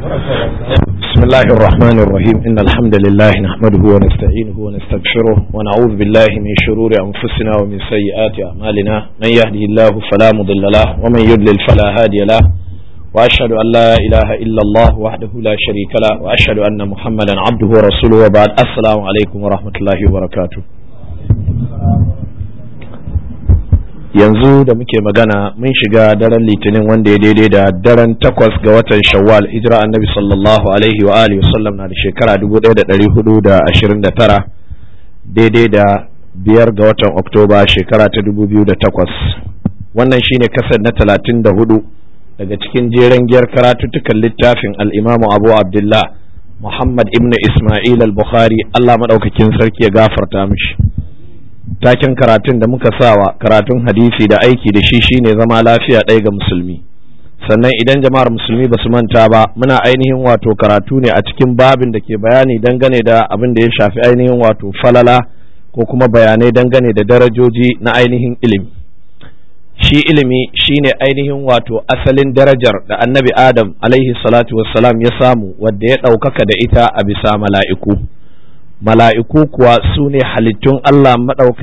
بسم الله الرحمن الرحيم إن الحمد لله نحمده ونستعينه ونستغفره ونعوذ بالله من شرور أنفسنا ومن سيئات أعمالنا من يهده الله فلا مضل له ومن يضلل فلا هادي له وأشهد أن لا إله إلا الله وحده لا شريك له وأشهد أن محمدا عبده ورسوله وبعد السلام عليكم ورحمة الله وبركاته. yanzu da muke magana mun shiga daren litinin wanda ya daidai da daren 8 ga watan shawwal hijira annabi sallallahu alaihi wa alihi wasallam na da shekara 1429 daidai da 5 ga watan oktoba shekara ta 2008. wannan shine kasar na 34 daga cikin jeren giyar karatuttukan littafin al-imamu abu abdullah muhammad ibn isma'il al-bukhari Allah madaukakin sarki ya gafarta mishi. taken karatun da muka sawa karatun hadisi da aiki da shi shine zama lafiya ɗaya ga musulmi. sannan idan jama'ar musulmi ba su manta ba muna ainihin wato karatu ne a cikin babin da ke bayani dangane da abin da ya shafi ainihin wato falala ko kuma bayanai dangane da darajoji na ainihin ilimi. shi ilimi shine ainihin wato asalin darajar da annabi adam alaihi salatu wassalam ya samu wadda ya ɗaukaka da ita a bisa mala'iku kuwa su ne halittun Allah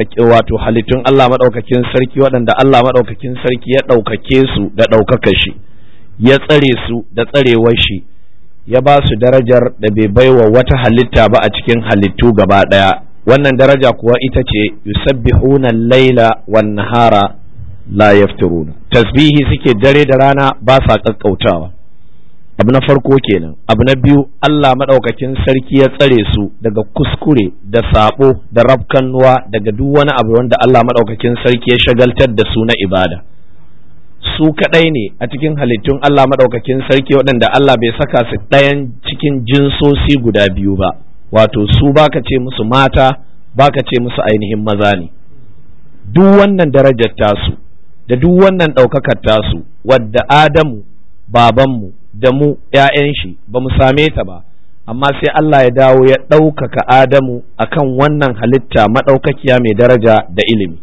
maɗaukakin sarki waɗanda Allah maɗaukakin sarki ya ɗaukake su da ɗaukaka shi, ya tsare su da tsarewar shi, ya ba su darajar da bai baiwa wata halitta ba a cikin halittu gaba ɗaya. wannan daraja kuwa ita ce yusabbihuna laila wan nahara la yafturuna, tasbihi suke dare da rana ba sa ƙaƙƙautawa. abu na farko kenan. abu na biyu, Allah maɗaukakin sarki ya tsare su daga kuskure da sabo da rafkannuwa daga duk wani abu wanda Allah maɗaukakin sarki ya shagaltar da su na ibada. su kaɗai ne a cikin halittun Allah maɗaukakin sarki waɗanda Allah bai saka su ɗayan cikin jinsosi guda biyu ba, wato su baka ce musu mata baka ce musu ainihin maza ne. duk wannan darajar tasu da duk wannan ɗaukakar tasu wadda Adamu babanmu da mu ‘ya'yan shi ba mu same ta ba, amma sai Allah ya dawo ya ɗaukaka Adamu akan wannan halitta maɗaukakiya mai daraja da ilimi.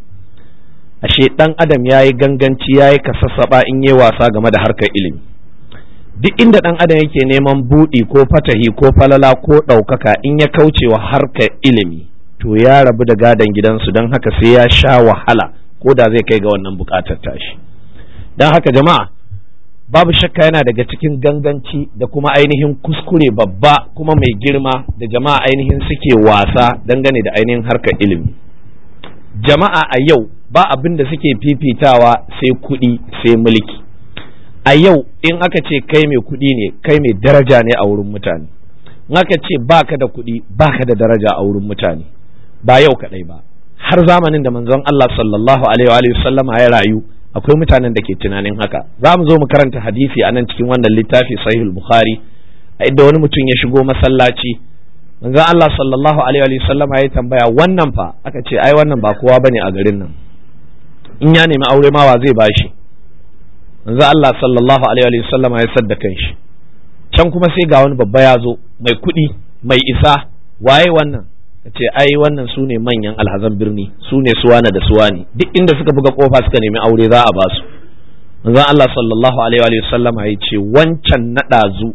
ashe ɗan adam ya yi ganganci ya yi kasassaɓa in yi wasa game da harkar ilimi. duk inda ɗan adam yake neman buɗi ko fatahi ko falala ko ɗaukaka in ya kauce wa harkar ilimi to ya rabu da gadon gidansu, don haka sai ya sha wahala ko da zai kai ga wannan buƙatar tashi. don haka jama'a, babu shakka yana daga cikin ganganci da kuma ainihin kuskure babba kuma mai girma da jama'a ainihin suke wasa dangane da ainihin harkar ilimi. jama'a a yau ba abin da suke fifitawa sai kuɗi sai mulki. a yau in aka ce kai mai kuɗi ne, kai mai daraja ne a wurin mutane. in aka ce baka da kuɗi baka da daraja a wurin mutane. ba yau kaɗai ba, har zamanin da manzon Allah sallallahu alaihi wa sallama ya rayu akwai mutanen da ke tunanin haka. za mu zo mu karanta hadisi a nan cikin wannan littafi sahihul bukhari, a inda wani mutum ya shigo masallaci. manzon Allah sallallahu alaihi wa sallama ya tambaya, wannan fa? aka ce ai wannan ba kowa bane a garin nan, in ya nemi aure ma wa zai bashi? manzon Allah sallallahu alaihi wa sallama ya sadda kanshi. can kuma sai ga wani babba ya zo, mai kuɗi mai isa. waye wannan? ce ai wannan su ne manyan alhazan birni, su ne suwana da suwani, duk inda suka buga kofa suka nemi aure za a basu. manzon Allah sallallahu alaihi wa sallama ya ce wancan na ɗazu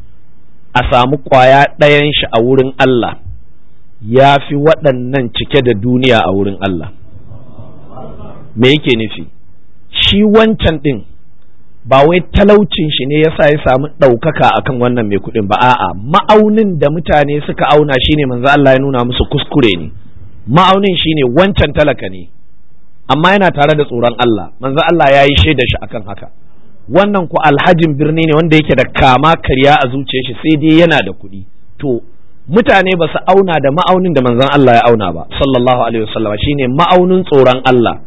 a samu ƙwaya ɗayan shi a wurin Allah ya fi waɗannan cike da duniya a wurin Allah. me yake nufi? shi wancan ɗin ba wai talaucin shi ne yasa ya samu ɗaukaka akan wannan mai kuɗin ba, a'a ma'aunin da mutane suka auna shine manzo Allah ya nuna musu kuskure ne. ma'aunin shine wancan talaka ne amma yana tare da tsoron Allah, manzo Allah ya yi shaida shi akan haka. wannan ku alhajin birni ne wanda yake da kama karya a zuciyar shi, sai dai yana da kuɗi. to mutane ba su auna da ma'aunin da manzon Allah ya auna ba sallallahu alaihi wasallam, shine ma'aunin tsoron Allah.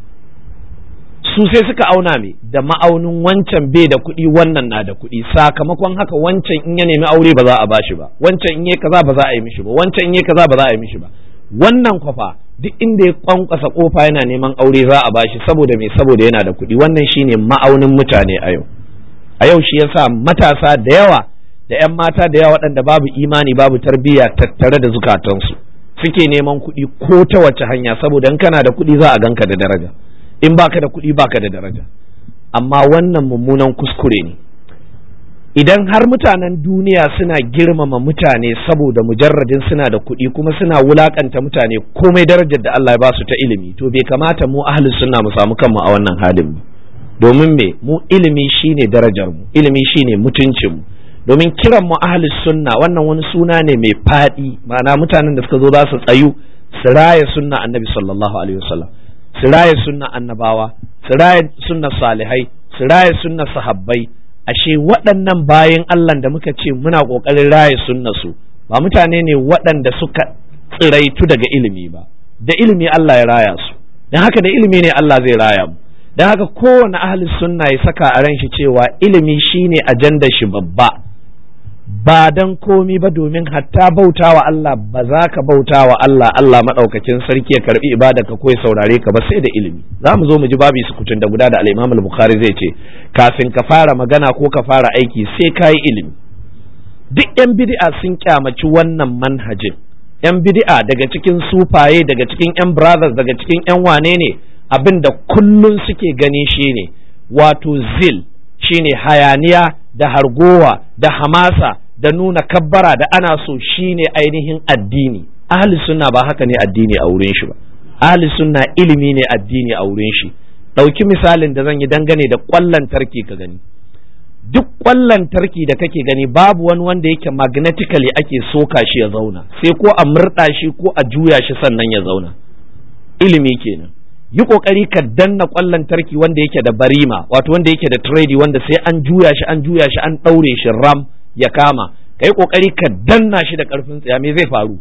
su sai suka auna me da ma'aunin wancan bai da kuɗi wannan na da kuɗi, sakamakon haka wancan in ya nemi aure ba za a bashi ba, wancan in yi kaza ba za a yi mishi ba, wancan in yi kaza ba za a yi mishi ba. wannan kwafa duk inda ya kwankwasa kofa yana neman aure za a bashi, saboda me? saboda yana da kuɗi. wannan shine ma'aunin mutane a yau shi yasa matasa da yawa da 'yan mata da yawa waɗanda babu imani babu tarbiyya tattare da zukatansu suke neman kuɗi ko ta wace hanya, saboda in kana da kuɗi za a ganka da daraja, in baka da kuɗi baka da daraja. amma wannan mummunan kuskure ne. idan har mutanen duniya suna girmama mutane saboda mujarradin suna da kuɗi kuma suna wulakanta mutane komai darajar da Allah ya ba su ta ilimi, to bai kamata mu ahlus sunna mu samu kanmu a wannan halin ba. Domin me, mu ilimi shine darajar mu, ilimi shine mutuncin mu. Domin kiran mu ahlus sunna wannan wani suna ne mai faɗi, ma'ana mutanen da suka zo za su tsayu su raya sunna annabi sallallahu alaihi wasallam, su raya sunna annabawa, su raya sunna salihai, su raya sunna sahabbai. Ashe waɗannan bayan Allah da muka ce muna ƙoƙarin raya sunna su ba mutane ne waɗanda suka tsiraitu daga ilimi ba, da ilimi Allah ya raya su, don haka da ilimi ne Allah zai raya mu. Don haka kowane ahli sunna ya saka a ran shi cewa ilimi shine ajandar shi babba, ba dan komi ba, domin hatta bautawa Allah ba za ka bautawa Allah madaukakin sarki ya karbi ibada ka ko ya saurare ka ba sai da ilimi. Za mu zo mu ji babu sukutun da guda da al-Imam al-Bukhari zai ce kafin ka fara magana ko ka fara aiki sai ka yi ilimi. Duk yan bid'a sun kyamaci wannan manhajin, yan bid'a daga cikin sufaye, daga cikin yan brothers, daga cikin yan wane ne, abinda kullun suke gani shine wato zil, shine hayaniya da hargowa da hamasa da nuna kabbara da ana so shine ainihin addini. Ahli sunna ba haka ne addini a wurin shi ba. Ahli sunna ilimi ne addini a wurin shi. Ɗauki misalin da zan yi dangane da ƙwallon tarki ka gani. Duk ƙwallon tarki da kake gani babu wani wanda yake magnetically ake soka shi ya zauna, sai ko a murɗa shi ko a juya shi sannan ya zauna. Ilimi kenan. Yi ƙoƙari ka danna ƙwallon tarki wanda yake da barima, wato wanda yake da trade, wanda sai an juya shi an ɗaure shi ram ya kama. Ka yi ƙoƙari ka danna shi da ƙarfin tsaya, me zai faru?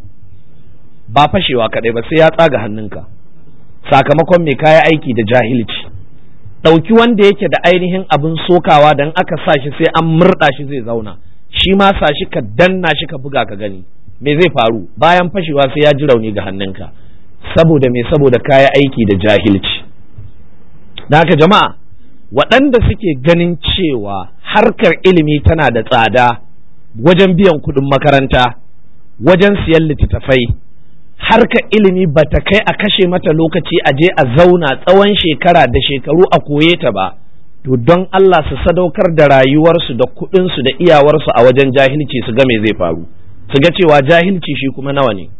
Ba fashewa kaɗai ba, sai ya tsaga hannunka. Sakamakon me kaya aiki da jahilci. Ɗauki wanda yake da ainihin abin sokawa, dan aka sa shi sai an murɗa shi zai zauna. Shi ma sa shi ka danna shi ka buga ka gani. Me zai faru? Bayan fashewa sai ya ji rauni ga hannunka. Saboda me? Saboda kaya aiki da jahilci. Da haka jama'a, waɗanda suke ganin cewa harkar ilimi tana da tsada wajen biyan kuɗin makaranta, wajen siyan littattafai, harkar ilimi ba ta kai a kashe mata lokaci a je a zauna tsawon shekara da shekaru a koye ta ba, to don Allah su sadaukar da rayuwarsu da kuɗinsu da iyawarsu a wajen jahilci su ga me zai faru, su ga cewa jahilci shi kuma nawa ne.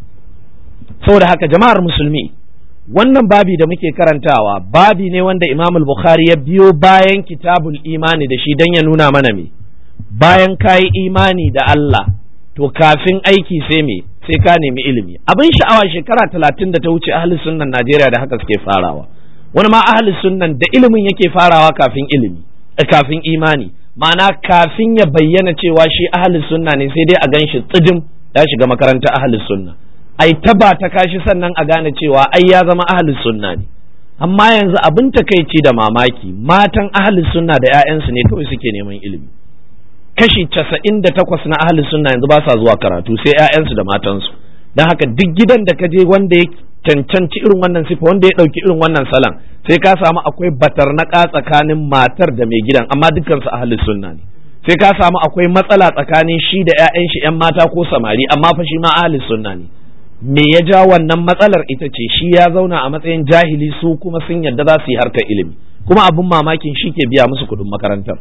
Saboda haka jama'ar musulmi, wannan babi da muke karantawa babi ne wanda Imam al-Bukhari ya biyo bayan kitabul imani da shi don ya nuna mana me, bayan kayi imani da Allah to kafin aiki sai me, sai ka nemi ilimi. Abin sha'awa, shekara 30 da ta wuce ahli sunnan Najeriya da haka suke farawa, wani ma ahli sunnan da ilimin yake farawa kafin ilimi, kafin imani, ma'ana kafin ya bayyana cewa shi ahli sunna ne sai dai a ganshi tsijim ya shiga makaranta ahli sunna, ai taba ta kashi sannan a gane cewa ai ya zama ahlus sunna ne. Amma yanzu abin takeici da mamaki, matan ahlus sunna da ƴaƴansu ne kawai suke neman ilimi. Kashi 98 na ahlus sunna yanzu ba sa zuwa karatu, sai ƴaƴansu da matansu. Dan haka duk gidan da ka je wanda ya cancanci irin wannan sifa, wanda ya dauki irin wannan salan, sai ka samu akwai batarnaka tsakanin matar da mai gidan, amma dukkan su ahlus sunna ne. Sai ka samu akwai matsala tsakanin shi da ƴaƴan shi ƴan mata ko samari, amma fa shi ma ahlus sunna ne. Me ya ja wannan matsalar? Ita ce shi ya zauna a matsayin jahili, su kuma sun yadda za su yi harkar ilimi, kuma abin mamakin shi ke biya musu kudin makarantar.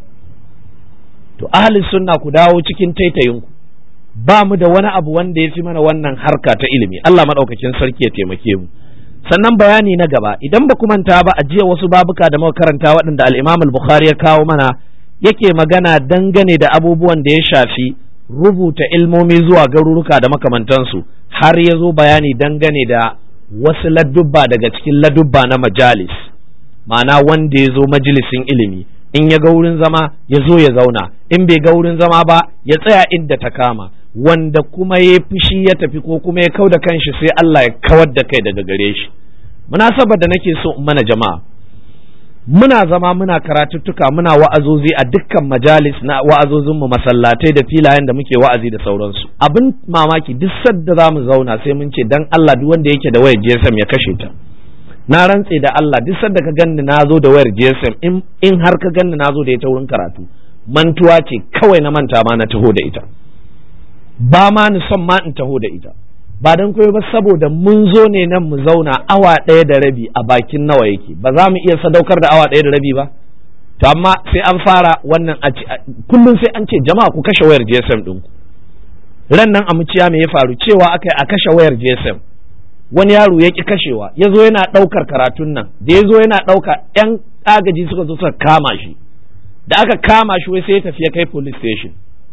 To ahlus sunna ku dawo cikin taitayinku, ba mu da wani abu wanda ya fi mana wannan harka ta ilimi. Allah madaukakin sarki ya taimake mu. Sannan bayani na gaba, idan ba ku manta ba, a jiya wasu babuka da muka karanta waɗanda al-Imam al-Bukhari ya kawo mana, yake magana dangane da abubuwan da ya shafi rubuta ilmomi zuwa garuruka da makamantansu, har ya zo bayani dangane da wasu ladubba daga cikin ladubba na majalis, ma'ana wanda ya zo majalisin ilimi, in ya ga wurin zama ya zo ya zauna, in bai ga wurin zama ba ya tsaya inda ta kama, wanda kuma ya fushi ya tafi ko kuma ya kau da kanshi sai Allah ya kawar da kai daga gare shi. Munasabar da nake so in mana jama'a, muna zama muna karatuttuka muna wa'azozi a dukkan majalis na wa'azozinmu, masallatai da filayen da muke wa'azi da sauransu. Abin mamaki, duk sadda za mu zauna sai mun ce dan Allah duk wanda yake da wayar GSM ya kashe ta. Na rantse da Allah, duk sadda ka ganni na zo da wayar GSM, in har ka ganni na zo da ita wurin karatu, mantuwa ce kawai na manta ma na taho da ita, ba ma ni son ma in taho da ita, ba don koyo ba saboda mun zo ne nan mu zauna awa 1 da rabi a bakin nawa yake, ba za mu iya sadaukar da awa 1 da rabi ba? to amma sai an fara wannan kullum sai an ce jama'a ku kashe wayar GSM ɗinku. Ran nan a muciya me ya faru cewa aka yi a kashe wayar GSM, wani yaro ya ƙi kashewa, ya zo yana ɗaukar karatun nan, da ya zo yana ɗauka 'yan agaji suka zo suka kama shi, da aka kama shi wai sai ya tafi ya kai police station.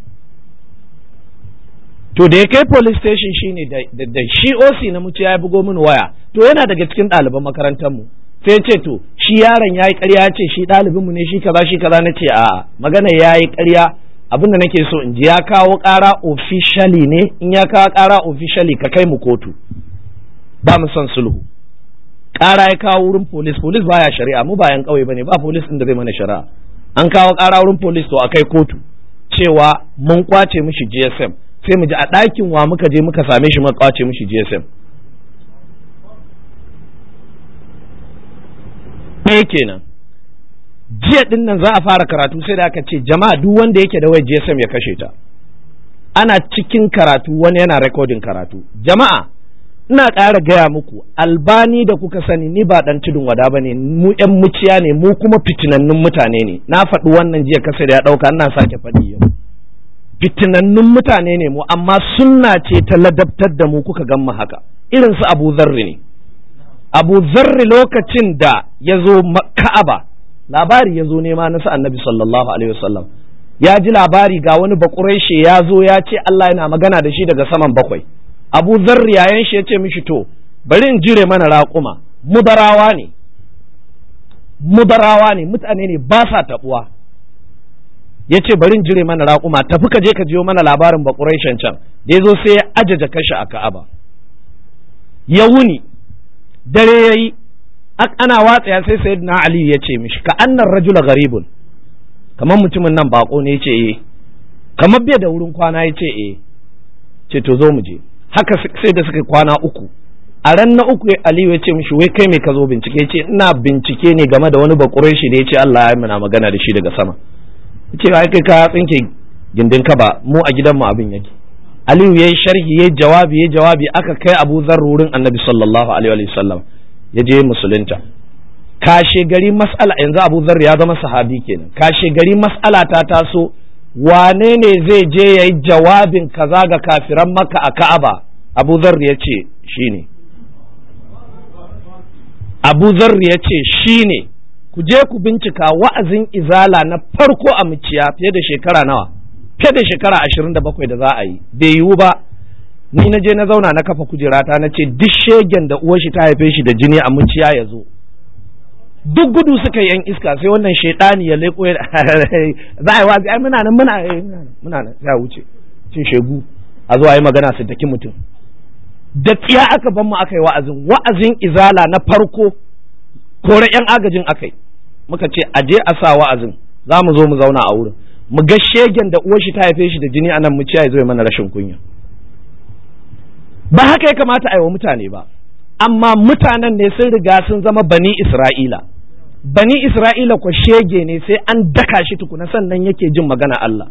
To da ya kai police station shine da shi OC na muciya ya bugo mini waya, to yana daga cikin ɗaliban makarantar mu, sai ya ce to shi yaron yayi ƙarya, ya ce shi ɗalibin mu ne shi kaza na ce a'a, magana yayi ƙarya, abinda nake so in ji ya kawo ƙara officially ne, in ya kawo ƙara officially ka kai mu kotu, ba mu son sulhu. Ƙara ya kawo wurin police baya shari'a, mu bayan ƙauye bane, ba police din da zai mana shari'a. An kawo ƙara wurin police to akai kotu cewa mun kwace mishi GSM, sai mu ji a ɗakin wa muka je muka same shi muka kwace mishi GSM. ɗaya kenan. Jiya ɗin nan za a fara karatu sai da aka ce jama'a duk wanda yake da wayar GSM ya kashe ta. Ana cikin karatu wani yana rekodin karatu. Jama'a ina ƙara gaya muku, Albani da kuka sani ni ba ɗan tudun wada ba ne, mu ƴan muciya ne, mu kuma fitinannun mutane ne. Na faɗi wannan jiya kasa da ya ɗauka, ina sake faɗi yau. Fitinannun mutane ne mu, amma sunna ce ta ladabtar da mu kuka gan mu haka. Irin su Abu Zarri ne. Abu Zarri lokacin da ya zo Ka'aba, labari ya zo nema na sa Annabi sallallahu alaihi wasallam. Ya ji labari ga wani Bakureshe ya zo ya ce Allah yana magana da shi daga saman bakwai. Abu Zarri yayan shi ya ce mishi to bari in jire mana raƙuma, mudarawa ne mutane ne ba sa taɓuwa. Ya ce bari in jire mana raƙuma, tafi ka je ka jiyo mana labarin Bakureshen can. Da ya zo sai ya ajaja kashi a Ka'aba. Ya wuni, dare ya yi, ana watsaya sai Sayyidina Ali ya ce mishi ka annar rajula garibun, kamar mutumin nan bako ne, ya ce kamar bai da wurin kwana, ya ce to zo mu je. Haka sai da suka kwana uku. A ran na uku Aliyu ya ce mishi wai kai me ka zo bincike? Ya ce ina bincike ne game da wani Bakureshi da ya ce Allah ya muna magana da shi daga sama. Ya ce ai kai ka tsinke gindin ka ba, mu a gidan mu abin yake. Aliyu yayi sharhi yayi jawabi aka kai Abu Dharr wurin Annabi sallallahu alaihi wa sallam, ya je musulunta. Kashe gari mas'ala, yanzu Abu Dharr ya zama sahabi kenan. Kashe gari mas'ala ta taso, wane ne zai je ya yi jawabin kaza ga kafiran Makka a Ka'aba? Abu Dharr ya ce shi ne. Abu Dharr ya ce shi ne. Ku je ku bincika wa'azin izala na farko a muciya fiye da shekara nawa? Fiye da shekara 27 da za a yi. Bai yiwu ba. Ni na je na zauna na kafa kujerata na ce duk shegen da uwar shi ta haife shi da jini a muciya ya zo. Duk gudu suka yi yan iska, sai wannan shaidani ya leko za a yi wazi, ai muna nan ya wuce cin shegu a zo a yi magana su daki mutum. Da tsiya aka ban mu aka yi wa'azin izala na farko, kore yan agajin aka yi, muka ce a je a sa wa'azin, za mu zo mu zauna a wurin mu ga shegen da uwar shi ta haife shi da jini a nan mu ciya ya zo ya mana rashin kunya. Ba haka ya kamata a yi wa mutane ba, amma mutanen ne sun riga sun zama bani Isra'ila. Bani Isra'ila ko shege ne sai an daka shi tukuna sannan yake jin magana Allah.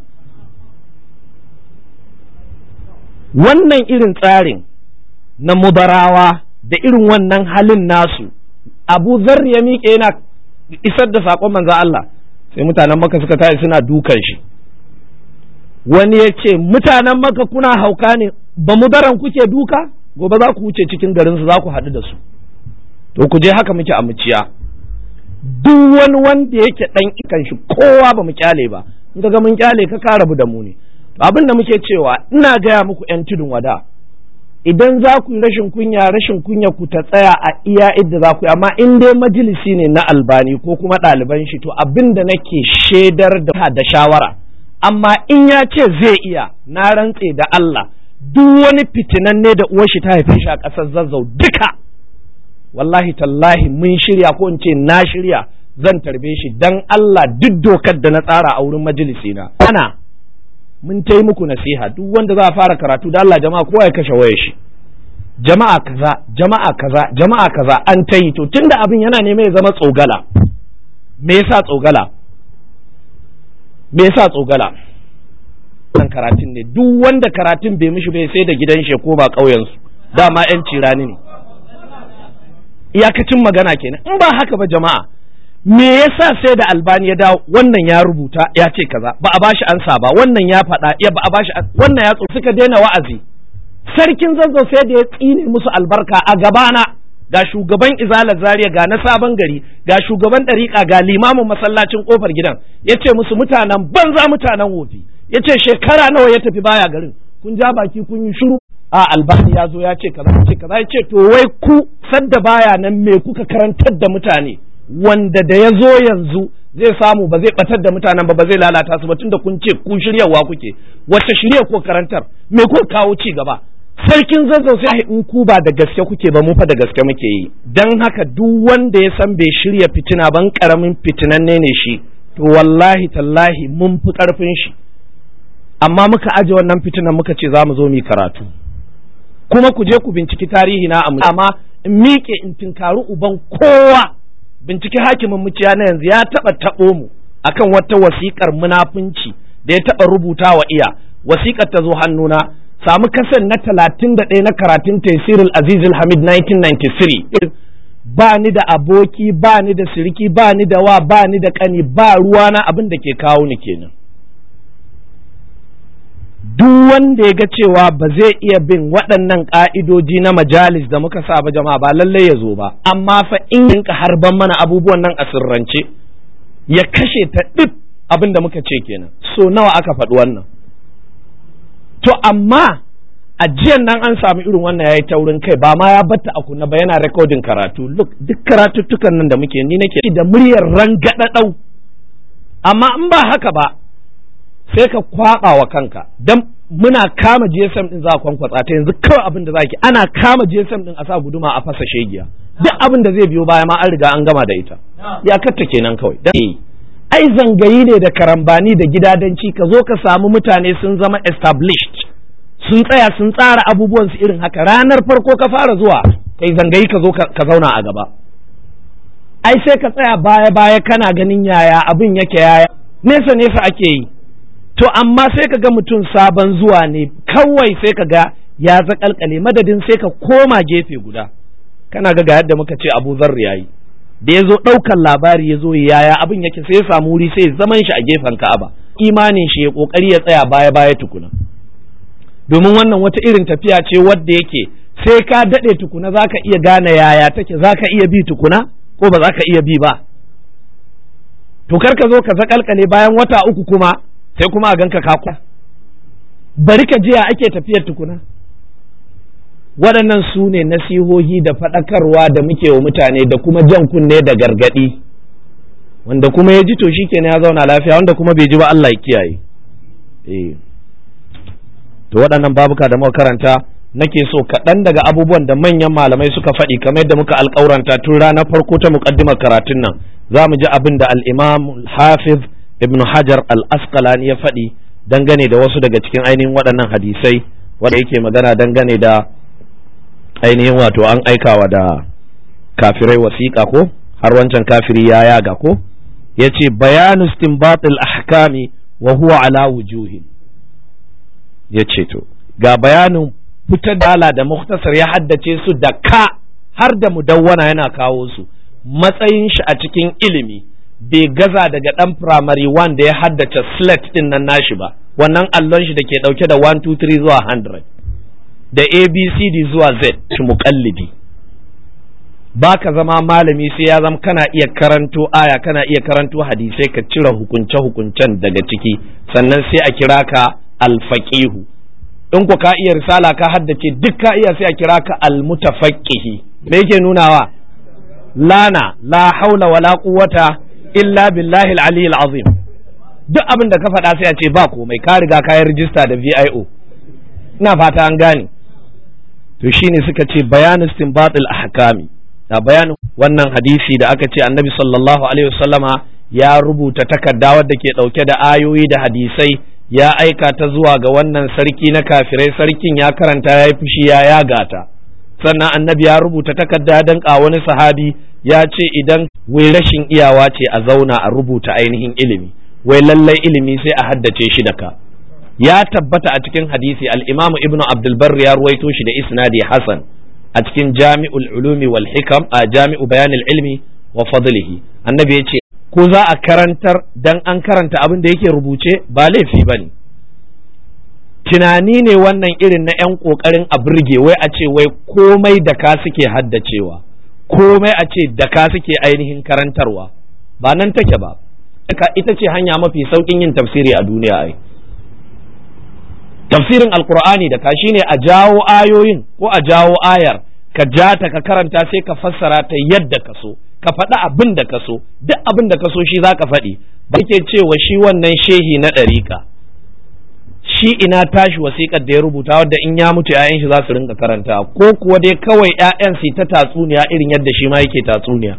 Wannan irin tsarin na mudarawa da irin wannan halin nasu, Abu Dharr ya miƙe yana isar da saƙon manzo Allah, sai mutanen Makka suka tashi suna dukan shi. Wani ya ce mutanen Makka kuna hauka ne, ba mudaran kuke duka? Gobe za ku wuce cikin garinsu za ku haɗu da su. To ku je haka muke a muciya. Duk wani wanda yake ɗan ikan shi kowa ba mu kyale ba, in ga mun kyale ka rabu da mu ne. To abin da muke cewa ina gaya muku ƴan tudun wada, idan za ku yi rashin kunya ku ta tsaya a iya idda za ku yi, amma in dai majalisi ne na Albani ko kuma ɗaliban shi, to abin da nake shaidar da shawara, amma in ya ce zai iya, na rantse da Allah duk wani fitinanne da uwar shi ta haife shi a ƙasar Zazzau duka, wallahi tallahi mun shirya, ko in ce na shirya, zan tarbe shi dan Allah duk dokar da na tsara a wurin majalisi na. Ana mun ta yi muku nasiha, duk wanda za a fara karatu da Allah jama'a kowa ya kashe wayar shi, jama'a kaza an ta yi. To tunda abin yana neman ya zama tsogala, me yasa tsogala wannan karatun ne, duk wanda karatun bai mishi bai sai da gidan shi ko ba ƙauyen su, dama yan cirani ne, iyakacin magana kenan. In ba haka ba jama'a, me yasa sai da Albani ya dawo wannan ya rubuta ya ce kaza ba a bashi ansa ba, wannan ya faɗa ya ba a bashi, wannan ya suka daina wa'azi. Sarkin Zazzau sai da ya tsine musu albarka a gabana, ga shugaban Izalar Zaria, ga na Sabon Gari, ga shugaban ɗariƙa, ga limamin masallacin ƙofar gidan, ya ce musu mutanen banza mutanen wofi, ya ce shekara nawa ya tafi baya garin, kun ja baki kun yi shiru. A Albani ya zo ya ce kaza ya ce to wai ku sadda baya nan me kuka karantar da mutane wanda da ya zo yanzu zai samu ba zai batar da mutanen ba zai lalata su ba, tunda kun ce kun shiryawa kuke, wacce shirya ko karantar me ko kawo ci gaba. Sarkin Zazzau sai in ku ba da gaske kuke ba, mu fa da gaske muke yi. Dan haka duk wanda ya san bai shirya fitina ban karamin fitinanne ne shi, to wallahi tallahi mun fi karfin shi, amma muka aje wannan fitinan muka ce za mu zo mu karatu. Kuma ku je ku binciki tarihi na amma in miƙe in tinkaru uban kowa, binciki hakimin muciya na yanzu ya taɓa taɓo mu akan wata wasiƙar munafunci da ya taɓa rubuta wa iya, wasiƙar ta zo hannuna, samu kasan na 31 na karatun Tafsirul Azizul Hamid 1993. Ba ni da aboki, ba ni da siriki, ba ni da wa, ba ni da ƙani, ba ruwana, abin da ke kawo ni kenan. Duk wanda ya ga cewa ba zai iya bin waɗannan ƙa'idoji na majalis da muka sa ba jama'a, ba lallai ya zo ba, amma fa in ka harban mana abubuwan nan a sirrance ya kashe ta ɗif, abin da muka ce kenan. So nawa aka faɗi wannan? To amma a jiyan nan an samu irin wannan ya yi taurin kai, ba ma ya batta a kunna ba, yana rekodin karatu. Look, duk karatuttukan nan da muke ni nake da muryar rangadadau, amma in ba haka ba sai ka kwaba wa kanka, dan muna kama GSM din za a kwankwatsa ta yanzu kawai abin da zaki, ana kama GSM din a sa guduma a fasa shegiya, duk abin da zai biyo baya ma an riga an gama da ita, ya katta kenan kawai. Ai zangayi ne da karambani da gidadanci, ka zo ka samu mutane sun zama established, sun tsaya sun tsara abubuwan su irin haka, ranar farko ka fara zuwa kai zangayi ka zo ka zauna a gaba. Ai sai ka tsaya baya kana ganin yaya abin yake, yaya nesa ake yi. To amma sai ka ga mutum sabon zuwa ne kawai, sai ka ga ya zakalkale, madadin sai ka koma gefe guda kana ga yadda muka ce Abu Zarr yayi, da ya zo ɗaukan labari ya zo yaya abin yake, sai ya samu wuri sai zaman shi a gefen Ka'aba, imanin shi ya kokari ya tsaya baya tukuna, domin wannan wata irin tafiya ce wadda yake sai ka daɗe tukuna zaka iya gane yaya take, zaka iya bi tukuna ko ba zaka iya bi ba. To kar ka zo ka zakalkale bayan wata uku kuma sai kuma a ganka kakwa, bari ka jiya ake tafiyar tukuna. Waɗannan su ne nasihohi da faɗakarwa da muke wa mutane da kuma jan kunne da gargaɗi, wanda kuma ya ji to shi kenan ya zauna lafiya, wanda kuma bai ji ba Allah ya kiyaye. To waɗannan babuka da muka karanta nake so kaɗan daga abubuwan da manyan malamai suka faɗi, kamar yadda muka alƙauranta tun ranar farko ta muƙaddimar karatun nan, za mu ji abin da al-Imam Hafiz Ibn Hajar al-Asqalani ya faɗi dangane da wasu daga cikin ainihin waɗannan hadisai, wanda yake magana dangane da ainihin wato an aikawa da kafirai wasiƙa ko har wancan kafiri ya yaga ko, yace bayanu istinbat al-ahkami wa huwa ala wujuhin, yace to ga bayanin fitar da muktasar ya haddace su da ka har da mudawwana yana kawo su, matsayin shi a cikin ilimi bai gaza daga ɗan primary 1 da ya haddace slate ɗin nan nashi ba, wannan allon shi da ke ɗauke da 1 2 3 zuwa 100 da ABCD zuwa Z, shi muƙallidi. Ba ka zama malami sai ya zama kana iya karanto aya, kana iya karanto hadisai, ka cire hukunce-hukuncen daga ciki, sannan sai a kira ka alfaqihu. In ku ka iya risala ka haddace duk ka iya, sai a kira ka almutafaqqihi. Me yake nunawa? La haula wala quwwata illa billahi al-ali al-azim. Duk abin da ka faɗa sai a ce ba komai, ka riga ka yi rijista da VIO. Ina fata an gane. To shine suka ce bayan istinbat al-ahkami, da bayanin wannan hadisi da aka ce annabi sallallahu alaihi wasallama ya rubuta takarda wadda ke dauke da ayoyi da hadisai, ya aika ta zuwa ga wannan sarki na kafirai, sarkin ya karanta ya yi fushi ya yaga ta. Sannan annabi ya rubuta takarda dan wani sahabi, ya ce idan wai rashin iyawa ce a zauna a rubuta ainihin ilimi, wai lallai ilimi sai a haddace shi da ka. Ya tabbata a cikin hadisi, al-Imam Ibn Abdul Barr ya ruwaito shi da isnadi hasan a cikin Jami'ul Ulumi wal Hikam, a Jami'u Bayanil Ilmi wa Fadlihi. annabi ya ce ko za a karantar dan an karanta abin da yake rubuce ba laifi ba ne. Tunani ne wannan irin na 'yan ƙoƙarin a burge, wai a ce wai komai da ka suke haddacewa, komai a ce da ka suke ainihin karantarwa, ba nan take ba. Ita ce hanya mafi sauƙin yin tafsiri a duniya ai. Tafsirin alkur'ani da ka shine a jawo ayoyin ko a jawo ayar, ka ja ta ka karanta sai ka fassara ta yadda ka so, ka faɗi abin da ka so, duk abin da ka so shi za ka faɗi. Ba ke cewa shi wannan shehi na ɗariƙa, shi ina tashi wasiƙar da ya rubuta wadda in ya mutu 'ya'yan shi za su rinka karanta, ko kuwa dai kawai 'ya'yan su ta tatsuniya irin yadda shi ma yake tatsuniya.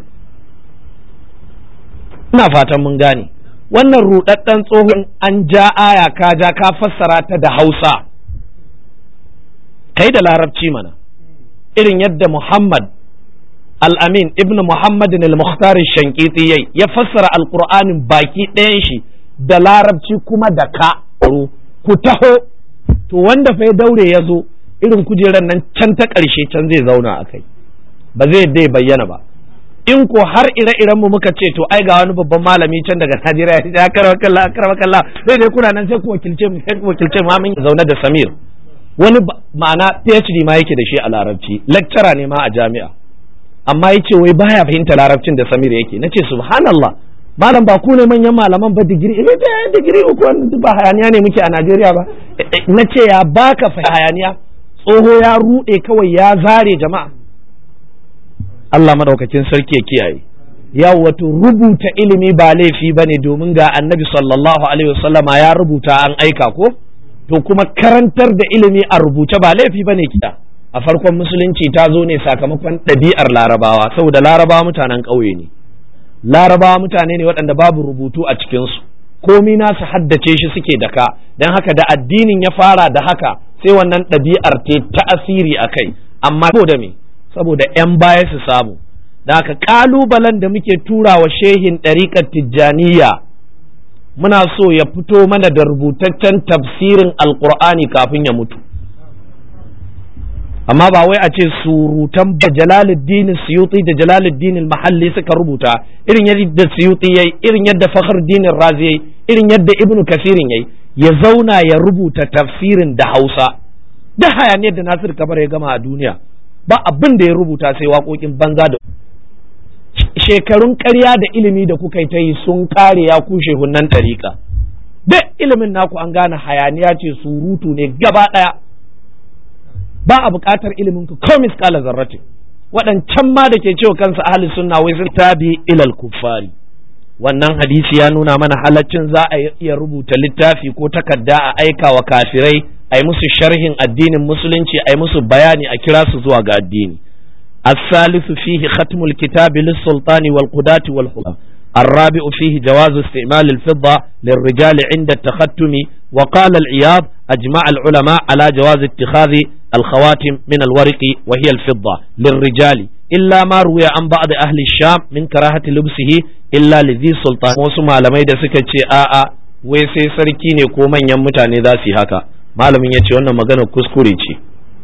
Ina fatan mun gane wannan ruɗaɗɗen tsohon an ja aya ka ja ka fassara ta da Hausa, kai da larabci mana, irin yadda Muhammad Al-Amin ibn Muhammadin al-Mukhtar Shankiti ya fassara Alƙur'anin baki ɗayan shi da larabci kuma da ka ku taho, to wanda fa ya daure ya zo irin kujerar nan can ta ƙarshe can zai zauna a kai, ba zai dai bayyana ba. In ko har ire-iren mu muka ce to ai ga wani babban malami can daga Najeriya ya karwa kalla sai dai kuna nan sai ku wakilce mu mun zauna da Samir, wani ma'ana PhD ma yake da shi a larabci, lecturer ne ma a jami'a, amma yace wai baya fahimta larabcin da Samir yake. Nace subhanallah, malam ba ku ne manyan malaman ba, digiri uku wannan ba hayaniya ne muke a Najeriya ba. Nace ya baka hayaniya, tsoho ya rude kawai ya zare jama'a. Allah madaukakin sarki ya kiyaye. Ya wato rubuta ilimi ba laifi bane, domin ga Annabi sallallahu alaihi wasallama ya rubuta an aika ko, to kuma karantar da ilimi a rubuce ba laifi bane kita. A farkon musulunci ta zo ne sakamakon ɗabi'ar Larabawa, saboda Larabawa mutanen ƙauye ne. Larabawa mutane ne waɗanda babu rubutu a cikinsu, komi nasu haddace shi suke da ka, don haka da addinin ya fara da haka sai wannan ɗabi'ar ta asiri a kai, amma ko da me, saboda 'yan baya su samu. Da haka ƙalubalen da muke tura wa shehin ɗariƙar Tijjaniya, muna so ya fito mana da rubutaccen tafsirin Alƙur'ani kafin ya mutu. Amma ba wai a ce surutan da Jalaluddin Suyuti da Jalaluddin Mahalli suka rubuta, irin yadda Suyuti yayi, irin yadda Fakhruddin Razi yayi, irin yadda Ibn Kasirin yayi, ya zauna ya rubuta tafsirin da Hausa. Da hayaniyar da Nasir Kabar ya gama a duniya, ba abin da ya rubuta sai waƙoƙin banza da shekarun ƙarya da ilimi da kuka yi ta yi sun ƙare, ya kushe hunnan ɗariƙa. Duk ilimin naku an gane hayaniya ce, surutu ne gaba ɗaya. Ba a buƙatar ilimin ku ko misƙala zarratin. Waɗancan ma da ke cewa kansa ahli sunna wai sun tabi ilal kuffari. Wannan hadisi ya nuna mana halaccin za a iya rubuta littafi ko takarda a aika wa kafirai, a yi musu sharhin addinin musulunci, a yi musu bayani, a kira su zuwa ga addini. الثالث فيه ختم الكتاب للسلطان والقضاة والحكام. الرابع فيه جواز استعمال الفضة للرجال عند التختم. وقال العياض أجمع العلماء على جواز اتخاذ الخواتم من الورق وهي الفضة للرجال إلا ما روي عن بعض أهل الشام من كراهة لبسه إلا لذي سلطان. وسمع لما يدسك ويسي سركيني كومن يمتاني ذاسي هكا malamin ya ce wannan magana kuskure ce,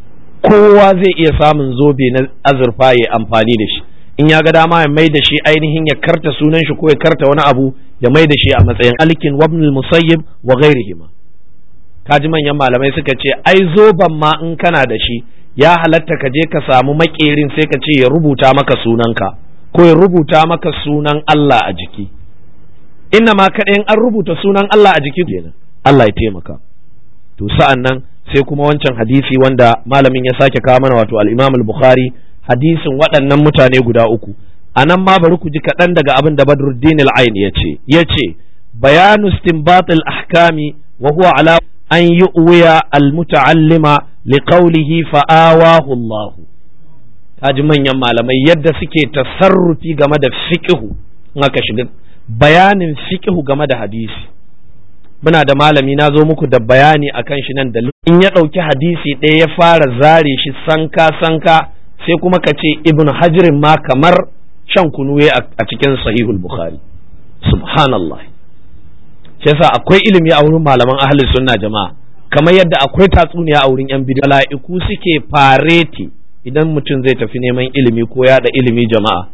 kowa zai iya samun zobe na azurfa ya amfani da shi, in ya ga dama ya mai da shi ainihin ya karta sunan shi ko ya karta wani abu ya mai da shi a matsayin alkin wabnul musayyib wa ghairihima. Kaji manyan malamai suka ce ai zoben ma in kana da shi ya halatta ka je ka samu makerin sai ka ce ya rubuta maka sunanka ko ya rubuta maka sunan Allah a jiki. Inna ma kaɗai an rubuta sunan Allah a jiki kenan, Allah ya taimaka. To sa'an nan sai kuma wancan hadisi wanda malamin ya sake kawo mana, wato al-Imam al-Bukhari, hadisin waɗannan mutane guda uku. Anan ma bari ku ji kaɗan daga abin da Badruddin al-Ain yace bayanu istinbat al-ahkami wa huwa ala an yu'wiya al-muta'allima liqawlihi fa'awahu Allah. Kaji manyan malamai yadda suke tasarrufi game da fiqhu, in aka shiga bayanin fiqhu game da hadisi. Muna da malami na zo muku da bayani akan shi nan da in ya ɗauki hadisi ɗaya ya fara zare shi sanka sai kuma ka ce Ibn Hajirin ma kamar shan kunu a cikin Sahihul Bukhari. Subhanallah. Shi yasa akwai ilimi a wurin malaman ahli sunna jama'a, kamar yadda akwai tatsuniya a wurin yan bid'a. Mala'iku suke fareti idan mutum zai tafi neman ilimi ko yada ilimi jama'a.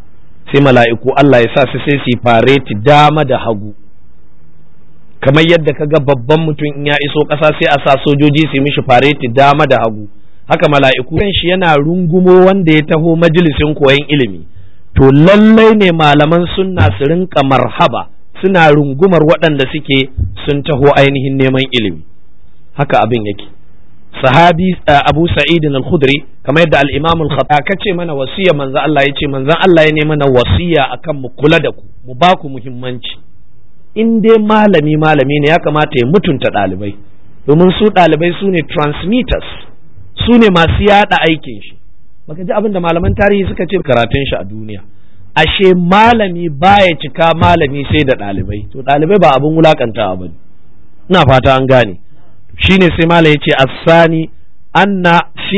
sai mala'iku Allah ya sa su sai su fareti dama da hagu, kamar yadda kaga babban mutum in ya iso ƙasa sai a sa sojoji su yi mishi fareti dama da hagu, haka mala'iku kan shi yana rungumo wanda ya taho majalisin koyon ilimi. To lallai ne malaman sunna su rinka marhaba, suna rungumar waɗanda suke sun taho ainihin neman ilimi. Haka abin yake. Sahabi Abu Sa'id al-Khudri kamar yadda al-Imam al-Khattabi kace mana wasiya manzo Allah yace manzon Allah ya ne mana wasiya akan mu kula da ku, mu ba ku muhimmanci. In dai malami ne ya kamata ya mutunta ɗalibai, domin su ɗalibai su ne transmitters, su ne masu yada aikin shi. Baka ji abin da malaman tarihi suka ce karatun shi a duniya. Ashe malami baya cika malami sai da ɗalibai, to ɗalibai ba abin wulakantawa ba ne. Ina fata an gane. Shine sai mala yace asani anna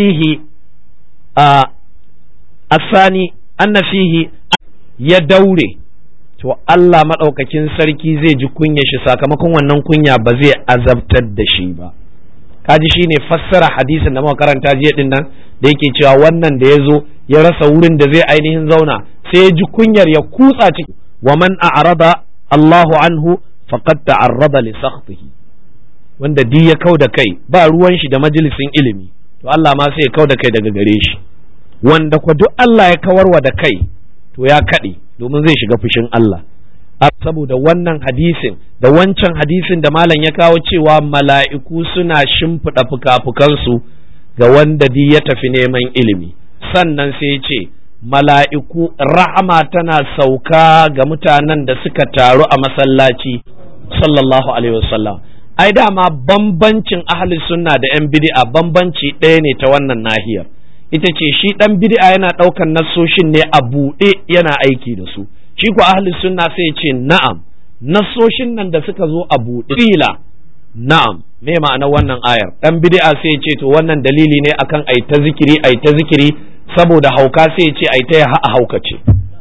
fihi ya daure, to Allah madaukakin sarki zai ji kunya shi, sakamakon wannan kunya ba zai azabtar da shi ba. Kaji shine fassara hadisin da muka karanta jiya din nan da yake cewa wannan da yazo ya rasa wurin da zai ainihin zauna sai ya ji kunyar ya kutsa ciki. Wa man a'rada Allahu anhu faqad ta'arrada li sakhtihi, wanda di ya kau da kai ba ruwan shi da majalisin ilimi, to Allah ma sai ya kau da kai daga gare shi. Wanda kwa duk Allah ya kawarwa da kai to ya kaɗe, domin zai shiga fushin Allah. Saboda wannan hadisin da wancan hadisin da malam ya kawo cewa mala'iku suna shimfiɗa fuka-fukansu ga wanda di ya tafi neman ilimi, sannan sai ya ce mala'iku rahama tana sauka ga mutanen da suka taru a masallaci sallallahu alaihi wasallam. Ai dama bambancin ahli sunna da yan bid'a bambanci ɗaya ne ta wannan nahiyar, ita ce shi ɗan bid'a yana ɗaukan nassoshin ne a buɗe yana aiki da su, shi ko ahli sunna sai ce na'am nassoshin nan da suka zo a buɗe fila na'am. Me ma'ana wannan ayar? Ɗan bid'a sai ce to wannan dalili ne akan ai ta zikiri saboda hauka, sai ce ai ta haukace.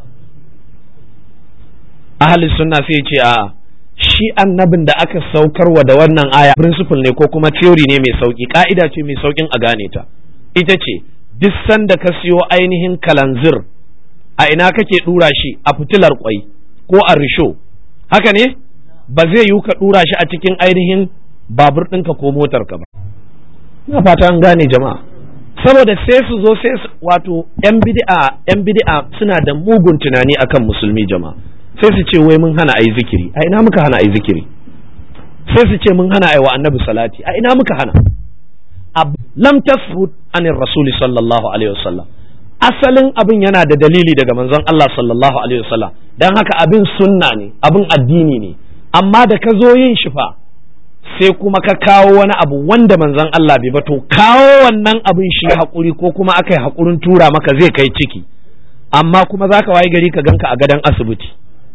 Ahli sunna sai ce a'a, shi annabin da aka saukarwa da wannan aya principle ne ko kuma theory ne mai sauki, ka'ida ce mai saukin a gane ta. Ita ce duk sanda ka siyo ainihin kalanzir, a ina kake dura shi? A fitilar kwai ko a risho, haka ne? Ba zai yiwu ka dura shi a cikin ainihin babur ɗinka ko motarka ba. Ina fata an gane jama'a, saboda sai su zo sai wato yan bid'a suna da mugun tunani akan musulmi jama'a. Sai su ce wai mun hana ayi zikiri, a ina muka hana ayi zikiri? Sai su ce mun hana ayi wa annabi salati, a ina muka hana? Lam tasbut anir rasuli sallallahu alaihi wasallam. Asalin abin yana da dalili daga manzon Allah sallallahu alaihi wasallam, dan haka abin sunna ne, abin addini ne. Amma da ka zo yin shi fa sai kuma ka kawo wani abu wanda manzon Allah bai ba, to kawo wannan abin shi hakuri ko kuma akai hakurin tura maka zai kai ciki, amma kuma zaka waye gari ka ganka a gadon asibiti.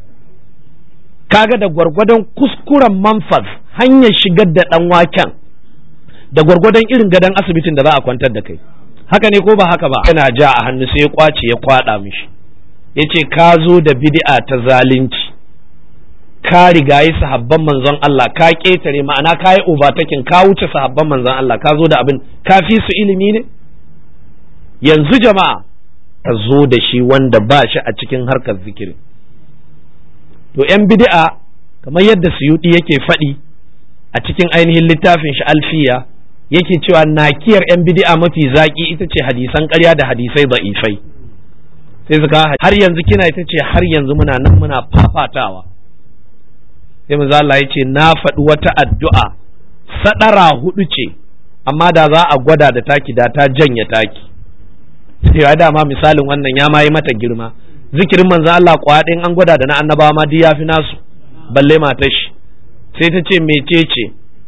Kaga da gwargwadon kuskuren manfaz hanyar shigar da dan waken da gwargwadon irin gadon asibitin da za a kwantar da kai, haka ne ko ba haka ba? Yana ja a hannu sai ya kwace ya kwada mishi, yace ka zo da bid'a ta zalunci, ka rigayi sahabban manzon Allah, ka ketare, ma'ana ka yi overtaking, ka wuce sahabban manzon Allah, ka zo da abin ka fi su ilimi ne. Yanzu jama'a ka zo da shi wanda ba shi a cikin harkar zikiri. To yan bid'a kamar yadda Suyuti yake faɗi a cikin ainihin littafin shi Alfiya, yake cewa nakiyar yan bid'a mafi zaki ita ce hadisan ƙarya da hadisai da'ifai. Sai suka har yanzu kina ita ce har yanzu muna nan muna fafatawa. Sai manzo Allah ya ce na faɗi wata addu'a sadara 4 ce, amma da za a gwada da taki da ta janye taki. Sai ya dama misalin wannan ya ma yi mata girma. Zikirin manzo Allah kwaɗin an gwada da na annabawa ma duk yafi nasu, balle matar shi. Sai ta ce mecece?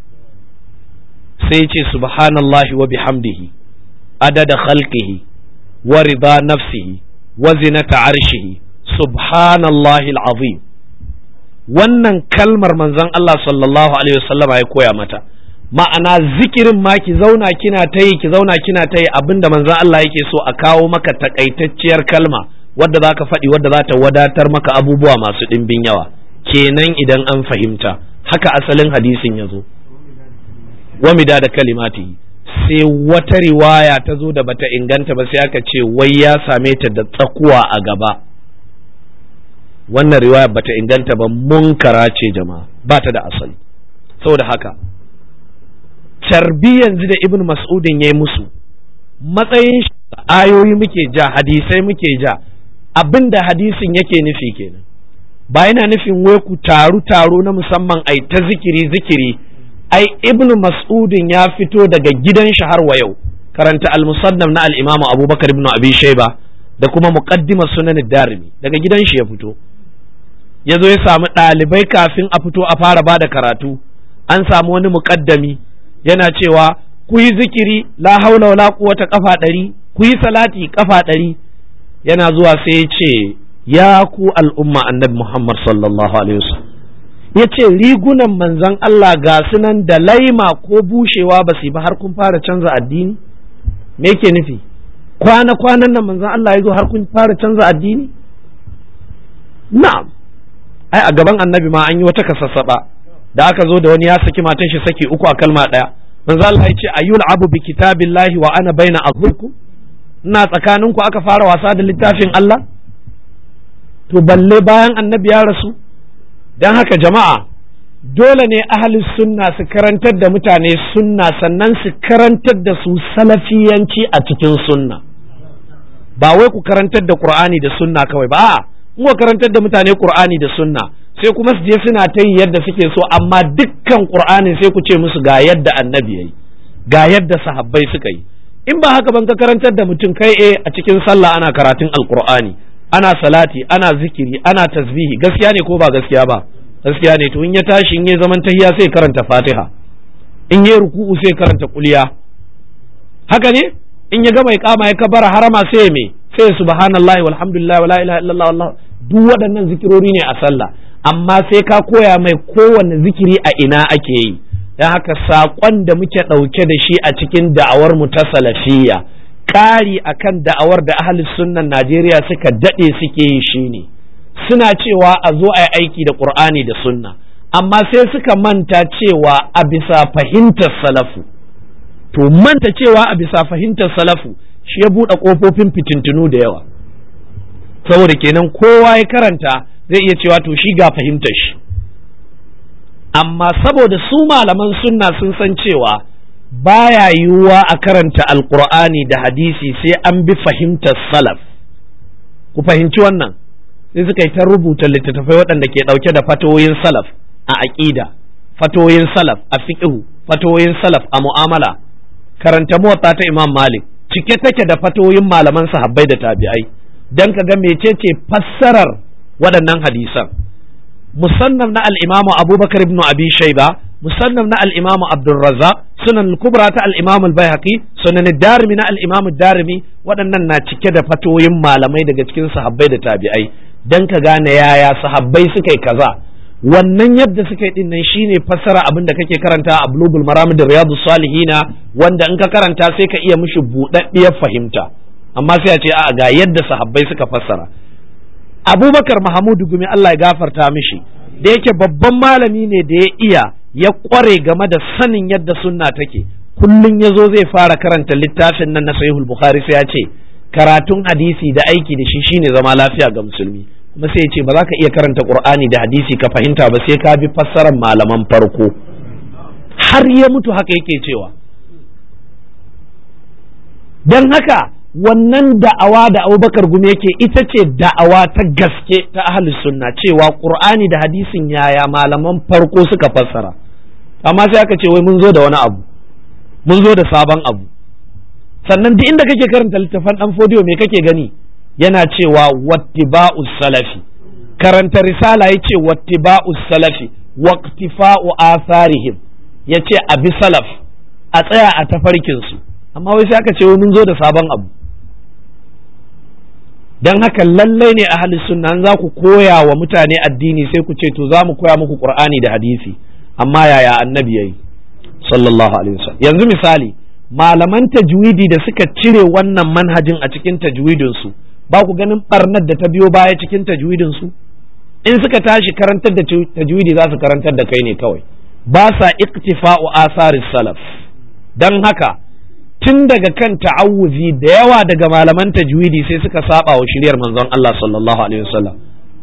Sai ce subhanallahi wa bihamdihi adada khalqihi wa rida nafsihi wa zinata arshihi subhanallahi alazim. Wannan kalmar manzon Allah sallallahu alaihi wasallama ya koya mata. Ma'ana zikirin ma ki zauna kina ta yi abinda manzon Allah yake so a kawo maka takaitacciyar kalma wadda za ka faɗi, wadda za ta wadatar maka abubuwa masu ɗimbin yawa. Kenan idan an fahimta haka asalin hadisin ya zo. Wa midada kalimatihi, sai wata riwaya ta zo da bata inganta ba, sai aka ce wai ya same ta da tsakuwa a gaba. wannan riwaya bata inganta ba, munkara ce jama'a, ba ta da asali. Saboda haka carbi yanzu da Ibn Mas'udin yayi musu matsayin shi, ayoyi muke ja, hadisai muke ja, abinda hadisin yake nufi kenan, ba yana nufin wai ku taro na musamman ai ta zikiri. Ai Ibn Mas'udin ya fito daga gidan shi har wa yau, karanta al-Musannaf na al-Imam Abubakar ibn Abi Shayba da kuma muqaddimar Sunan ad-Darimi, daga gidan shi ya fito, ya zo ya samu ɗalibai kafin a fito a fara bada karatu, an samu wani muƙaddami yana cewa ku yi zikiri la haula wala quwwata kafa 100, ku yi salati kafa 100. Yana zuwa sai ya ce ya ku al'umma annabi Muhammad sallallahu alaihi wasallam, ya ce rigunan manzon Allah ga sunan da laima ko bushewa ba su ba har kun fara canza addini. Me yake nufi? Kwanan nan manzon Allah ya zo har kun fara canza addini? Na'am, ai a gaban annabi ma an yi wata kasassaba da aka zo da wani ya saki matan shi saki 3 a kalma ɗaya. Manzon Allah ya ce ayyul abu bi kitabillahi wa ana baina azhurkum, ina tsakaninku aka fara wasa da littafin Allah. To balle bayan annabi ya rasu. Dan haka jama'a, dole ne ahlus sunna su karantar da mutane sunna, sannan su karantar da su salafiyanci a cikin sunna. Ba wai ku karantar da Qur'ani da sunna kawai ba, a'a, mu karantar da mutane Qur'ani da sunna, sai kuma su je suna ta yi yadda suke so, amma dukkan Qur'ani sai ku ce musu ga yadda annabi yayi, ga yadda sahabbai suka yi. In ba haka ban ka karantar da mutum kai a cikin sallah ana karatun alqur'ani, ana salati, ana zikiri, ana tasbihi, gaskiya ne ko ba gaskiya ba? Gaskiya ne. To in ya tashi, in ya zaman tahiyya sai karanta Fatiha, in ya ruku'u sai karanta kuliya, haka ne? In ya gama iqama ya kabara harama sai me? Sai subhanallahi walhamdulillah wala ilaha illallah wallah. Duk waɗannan zikirori ne a sallah, amma sai ka koya mai kowanne zikiri a ina ake yi. Dan haka saƙon da muke ɗauke da shi a cikin da'awar mu ta salafiyya, ƙari akan da'awar da ahlus sunnan Najeriya suka daɗe suke yi shine, suna cewa a zo a yi aiki da Qur'ani da sunna, amma sai suka manta cewa a bisa fahimtar salafu. To manta cewa a bisa fahimtar salafu shi ya buɗe ƙofofin fitintunu da yawa, saboda kenan kowa ya karanta zai iya cewa to shi ga fahimtar shi, amma saboda su malaman sunna sun san cewa baya yiwuwa a karanta alqur'ani da hadisi sai an bi fahimtar salaf. Ku fahimci wannan, sai suka yi ta rubuta littattafai waɗanda ke ɗauke da fatoyin salaf a aƙida, fatoyin salaf a fiqhu, fatoyin salaf a mu'amala. Karanta muwatta ta Imam Malik, cike take da fatoyin malaman sahabbai da tabi'ai, dan ka ga mecece fassarar waɗannan hadisan. Musannaf na al-Imam Abubakar ibn Abi Shayba, musannaf na al-Imam Abdurrazzaq, sunan al-kubra ta al-Imam al-Baihaqi, sunan ad-Darimi na al-Imam ad-Darimi, waɗannan na cike da fatoyin malamai daga cikin sahabbai da tabi'ai, dan ka gane yaya sahabbai suka yi kaza. Wannan yadda suka yi dinnan shine fassara abin da kake karanta a Bulughul Maram da Riyadus Salihina, wanda in ka karanta sai ka iya mishi buɗaɗɗiyar fahimta, amma sai a ce a ga yadda sahabbai suka fassara. Abubakar Mahamudu Gumi, Allah ya gafarta mishi, da yake babban malami ne da ya kware game da sanin yadda sunna take, kullum ya zo zai fara karanta littafin nan na Sahihul Bukhari sai ya ce karatun hadisi da aiki da shi shine zama lafiya ga musulmi. Kuma sai ya ce ba za ka iya karanta Qur'ani da hadisi ka fahimta ba sai ka bi fassarar malaman farko. Har ya mutu haka yake cewa. Don haka wannan da'awa da Abubakar Gumi yake ita ce da'awa ta gaske ta ahlus sunna, cewa Qur'ani da hadisin yaya malaman farko suka fassara. Amma sai aka ce wai mun zo da wani abu, mun zo da sabon abu. Sannan duk inda kake karanta littafan dan fodiyo me kake gani? Yana cewa wattiba'us salafi. Karanta risala yace wattiba'us salafi waqtifa'u atharihim, yace abi salaf, a tsaya a tafarkin su. Amma wai sai aka ce wai mun zo da sabon abu. Dan haka lallai ne ahli sunna za ku koya wa mutane addini sai ku ce to za mu koya muku Qur'ani da hadisi, amma yaya annabi yayi sallallahu alaihi wasallam. Yanzu misali, malaman tajwidi da suka cire wannan manhajin a cikin tajwidin su, ba ku ganin barnar da ta biyo baya cikin tajwidin su? In suka tashi karantar da tajwidi za su karantar da kai ne kawai, ba sa iktifa'u asaris salaf. Dan haka tun daga kan ta'awuzi da yawa daga malaman tajwidi sai suka saba wa shiriyar manzon Allah sallallahu alaihi wasallam.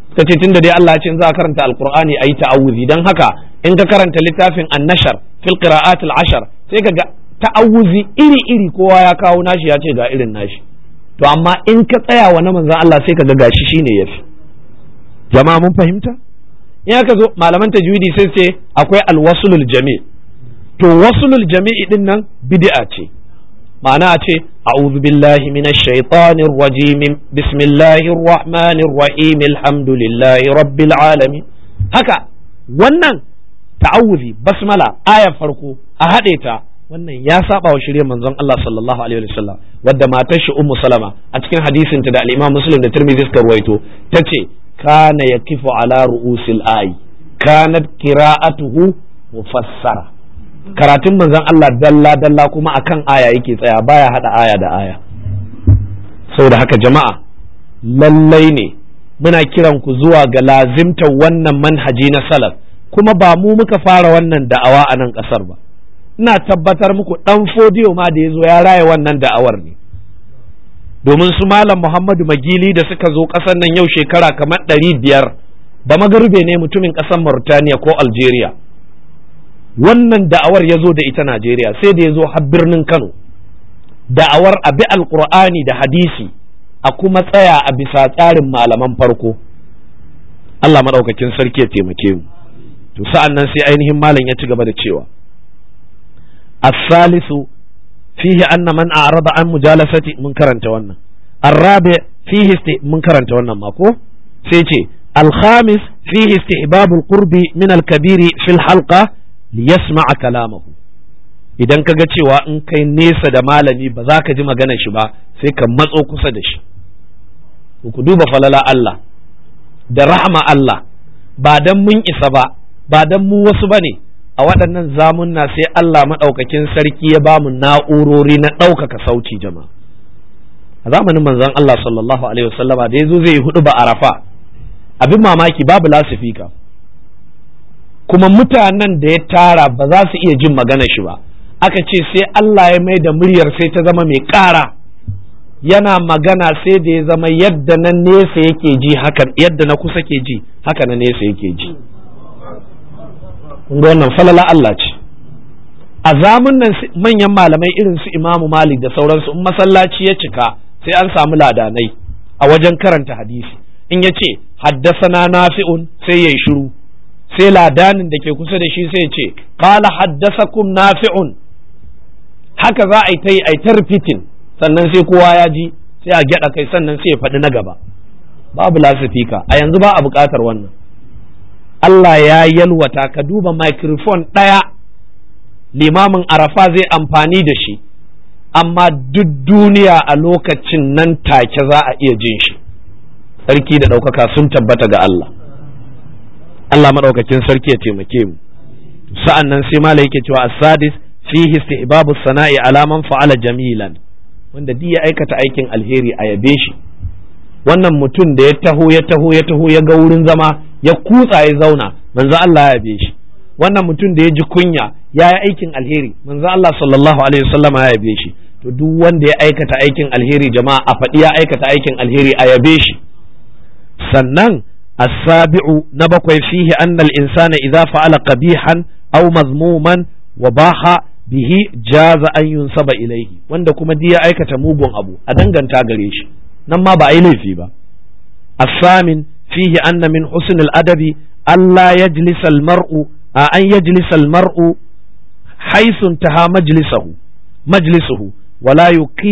suka ce tunda dai Allah ya ce in za a karanta alqur'ani ayi ta'awuzi, dan haka in ka karanta littafin an-nashar fil qira'at al-ashar sai ka ga ta'awuzi iri kowa ya kawo nashi ya ce ga irin nashi, to amma in ka tsaya wa na manzon Allah sai ka ga gashi shine yafi. Jama'a mun fahimta? In aka zo malaman tajwidi sai ce akwai alwasulul jami', to wasulul jami'i din nan bid'a ce, ma'ana a ce a'udhu billahi minash shaitanir rajim bismillahir rahmanir rahim alhamdulillahi rabbil alamin. Haka wannan ta'awuzi basmala ayar farko a haɗe ta, wannan ya saba wa shirye manzon Allah sallallahu alaihi wasallam, wadda matar shi Ummu Salama a cikin hadisin ta da al-Imam Muslim da Tirmidhi suka ruwaito tace kana yakifu ala ru'usil ayi kanat qira'atuhu mufassara, karatun manzon Allah dalla kuma akan aya yake tsaya, baya hada aya da aya. Saboda haka jama'a lallai ne muna kiran ku zuwa ga lazimtar wannan manhaji na salaf, kuma ba mu muka fara wannan da'awa a nan kasar ba, ina tabbatar muku dan fodiyo ma da yazo ya raye wannan da'awar ne, domin su malam Muhammadu Magili da suka zo kasar nan yau shekara kamar 500 ba magarbe ne, mutumin kasar Mauritania ko Algeria. Wannan da'awar ya zo da ita Najeriya, sai da ya zo har birnin Kano, da'awar abi alqur'ani da hadisi a kuma tsaya a bisa tsarin malaman farko. Allah madaukakin sarki ya taimake mu. To sa'an nan sai ainihin malam ya ci gaba da cewa as-salisu fihi anna man a'rada an mujalasati, mun karanta wannan. Ar-rabi fihi mun karanta wannan mako, sai ce al-khamis fihi istihbab al-qurbi min al-kabiri fil halqa liyasma'a kalamahu. Idan kaga cewa in kai nesa da malami ba za ka ji maganar shi ba, sai ka matso kusa da shi. Ku duba falala Allah da rahama Allah, ba dan mun isa ba dan mu wasu bane, a waɗannan zamunna sai Allah maɗaukakin sarki ya ba mu na'urori na ɗaukaka sauti jama'a. A zamanin manzon Allah sallallahu alaihi wasallama da yazo zai yi hudu ba Arafa, abin mamaki babu lasifika, kuma mutanen da ya tara ba za su iya jin magana shi ba, aka ce sai Allah ya mai da muryar sai ta zama mai ƙara, yana magana sai da ya zama yadda na nesa yake ji haka, yadda na kusa ke ji haka na nesa yake ji. Kun ga wannan falala Allah ce. A zamanin manyan malamai irin su Imamu Malik da sauransu, in masallaci ya cika sai an samu ladanai a wajen karanta hadisi, in ya ce haddasana Nafi'un sai yayi shiru, sai ladanin da ke kusa da shi sai ce qala haddasakum Nafi'un, haka za a yi ta yi a ta repeating, sannan sai kowa ya ji, sai a gyada kai, sannan sai ya faɗi na gaba. Babu lasifika a yanzu, ba a buƙatar wannan. Allah ya yalwata, ka duba microphone ɗaya limamin Arafa zai amfani da shi, amma duk duniya a lokacin nan take za a iya jin shi. Sarki da ɗaukaka sun tabbata ga Allah. Allah maɗaukakin sarki ya taimake mu. Sa'an nan sai mala yake cewa as-sadis fihi istihbabu sana'i ala man fa'ala jamilan, wanda duk ya aikata aikin alheri a yabe shi. Wannan mutum da ya taho ya ga wurin zama ya kutsa ya zauna, manzo Allah ya yabe shi. Wannan mutum da ya ji kunya ya yi aikin alheri, manzo Allah sallallahu alaihi wasallam ya yabe shi. To duk wanda ya aikata aikin alheri jama'a a faɗi ya aikata aikin alheri a yabe shi. Sannan as-sabi'u na bakwai fihi anna al-insana idza fa'ala qabihan aw mazmuman wa baha bihi jaza an yunsaba ilayhi, wanda kuma duk ya aikata mugun abu a danganta gare shi, nan ma ba a yi laifi ba. As-samin fihi anna min husn al-adabi alla yajlisa al-mar'u an yajlisa al-mar'u haythu intaha majlisuhu wala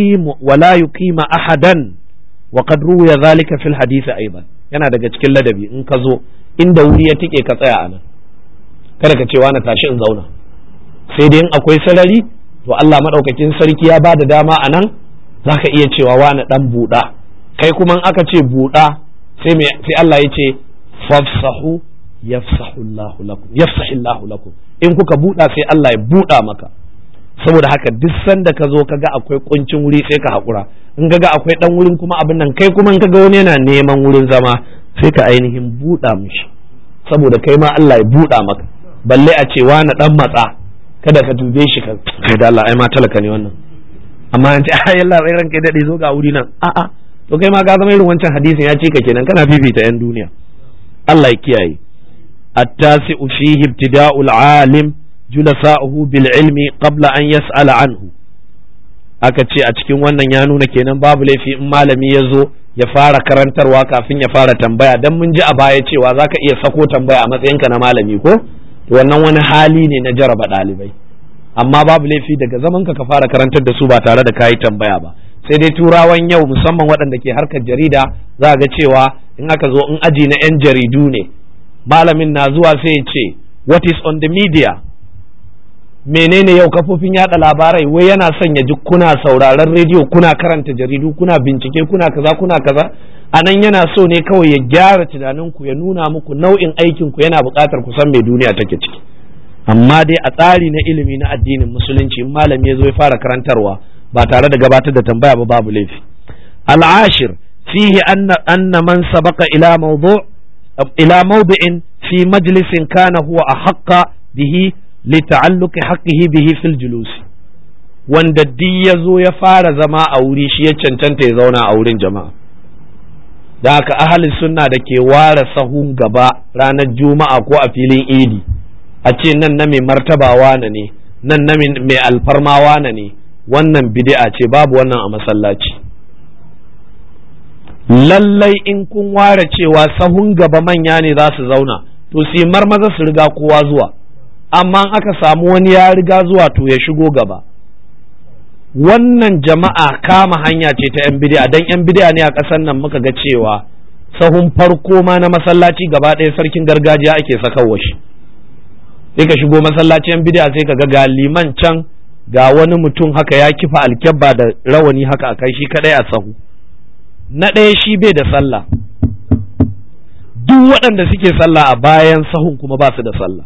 yuqima ahadan wa qad ruwiya dhalika fil hadith aidan. Yana daga cikin ladabi, in ka zo inda wuri ya tike ka tsaya anan, kada ka ce wani tashi in zauna, sai dai in akwai sarari to Allah madaukakin sarki ya bada dama anan zaka iya cewa wani dan buɗa, kai kuma in aka ce buɗa sai Allah ya ce fafsahu yafsahullahu lakum, in kuka buɗa sai Allah ya buɗa maka. Saboda haka duk sanda ka zo kaga akwai kuncin wuri sai ka haƙura, in kaga akwai dan wurin kuma abin nan, kai kuma in kaga wani yana neman wurin zama sai ka ainihin buɗa mishi, saboda kai ma Allah ya buɗa maka. Balle a ce wani dan matsa, kada ka dube shi ka kai da Allah ai ma talaka ne wannan, amma an ce ai Allah rai ranka dade zo ga wuri nan, a'a to kai ma ka zama irin wancan hadisin ya ce ka kenan kana fifita yan duniya. Allah ya kiyaye. التاسع فيه ابتداء العالم جلساؤه بالعلم قبل أن يسأل عنه. aka ce a cikin wannan ya nuna kenan babu laifi in malami ya zo ya fara karantarwa kafin ya fara tambaya, dan mun ji a baya cewa zaka iya sako tambaya a matsayinka na malami ko to wannan wani hali ne na jaraba ɗalibai, amma babu laifi daga zaman ka fara karantar da su ba tare da kayi tambaya ba. sai dai turawan yau musamman waɗanda ke harkar jarida za ga cewa in aka zo in aji na 'yan jaridu ne, malamin na zuwa sai ya ce what is on the media, menene yau kafofin yada labarai, wai yana son ya ji kuna sauraron rediyo, kuna karanta jaridu, kuna bincike, kuna kaza a nan yana so ne kawai ya gyara tunaninku, ya nuna muku nau'in aikinku yana buƙatar ku san me duniya take ciki. amma dai a tsari na ilimi na addinin musulunci in malami ya zo ya fara karantarwa ba tare da gabatar da tambaya ba babu laifi. al'ashir fihi anna man sabaqa ila mawdi'in fi majlisin kana huwa ahaqqa bihi lita'alluqi haqqihi bihi fil julus, wanda duk ya zo ya fara zama a wuri shi ya cancanta ya zauna a wurin jama'a. da haka ahalin sunna da ke ware sahun gaba ranar juma'a ko a filin idi a ce nan na mai martabawa na ne, nan na mai alfarmawa na ne, wannan bid'a ce, babu wannan a masallaci. lallai in kun ware cewa sahun gaba manya ne za su zauna to su yi marmaza su riga kowa zuwa, amma aka samu wani ya riga zuwa to ya shigo gaba. wannan jama'a kama hanya ce ta 'yan bid'a, dan 'yan bid'a ne a ƙasar nan muka ga cewa sahun farko ma na masallaci gaba ɗaya sarkin gargajiya ake sakawa shi. sai ka shigo masallaci 'yan bid'a sai ka ga liman can ga wani mutum haka ya kifa alkyabba da rawani haka a kai shi kadai a sahu. na ɗaya shi bai da sallah, duk waɗanda suke sallah a bayan sahun kuma ba su da sallah.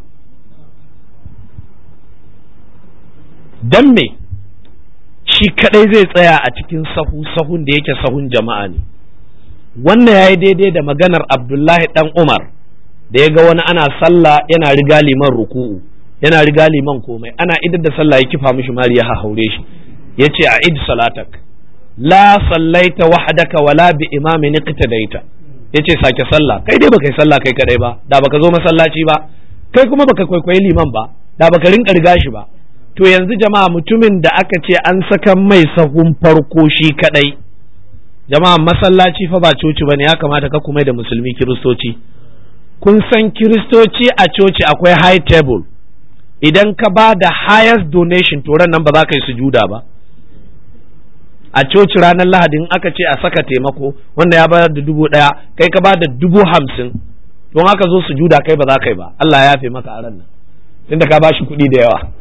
dan me shi kadai zai tsaya a cikin sahun da yake sahun jama'a ne? wannan yayi daidai da maganar Abdullahi dan Umar da ya ga wani ana sallah yana riga liman ruku'u, yana riga liman komai, ana idar da sallah ya kifa mishi mari ya haure shi, yace a id salatak la sallaita wahdaka wala bi imamin iqtadaita, yace sake sallah, kai dai baka yi sallah kai kadai ba, da baka zo masallaci ba, kai kuma baka kwaikwayi liman ba, da baka rinka riga shi ba. to yanzu jama'a mutumin da aka ce an saka mai sahun farko shi kadai, jama'a masallaci fa ba coci bane, ya kamata ka kuma da musulmi kiristoci. kun san kiristoci a coci akwai high table, idan ka ba da highest donation to ran nan ba za ka yi sujuda ba. a coci ranar lahadi in aka ce a saka taimako wanda ya bayar da 1,000 kai ka ba da 50,000, don haka zo sujuda kai ba za ka yi ba, Allah ya yafe maka a ran nan tunda ka ba shi kuɗi da yawa.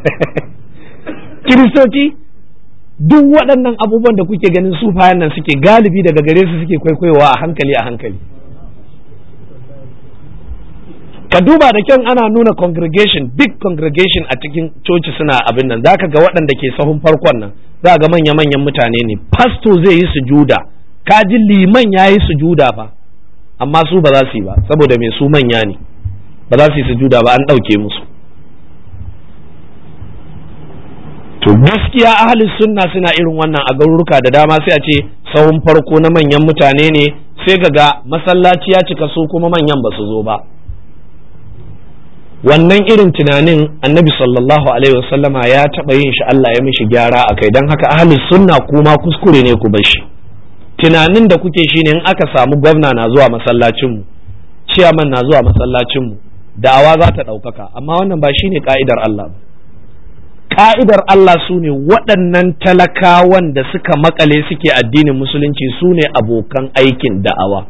Kiristoci duk waɗannan abubuwan da kuke ganin sufayen nan suke galibi daga gare su suke kwaikwayowa a hankali a hankali. ka duba da kyan ana nuna congregation, big congregation a cikin coci suna abin nan, zaka ga waɗanda ke sahun farkon nan za ga manya-manyan mutane ne, pastor zai yi sujuda, kaji liman ya yi sujuda fa, amma su ba za su yi ba saboda me, su manya ne, ba za su yi sujuda ba, an ɗauke musu. to gaskiya ahli sunna suna irin wannan a garuruka da dama, sai a ce sahun farko na manyan mutane ne, sai ga masallaci ya cika su kuma manyan ba su zo ba. wannan irin tunanin annabi sallallahu alaihi wasallama ya taɓa yin shi, Allah ya mishi gyara a kai, don haka ahli sunna kuma kuskure ne ku bar shi. tunanin da kuke shi ne in aka samu gwamna na zuwa masallacinmu, ciyaman na zuwa masallacinmu, da'awa za ta ɗaukaka, amma wannan ba shine ka'idar Allah ba. ka'idar Allah su ne waɗannan talakawan da suka makale suke addinin musulunci, su ne abokan aikin da'awa.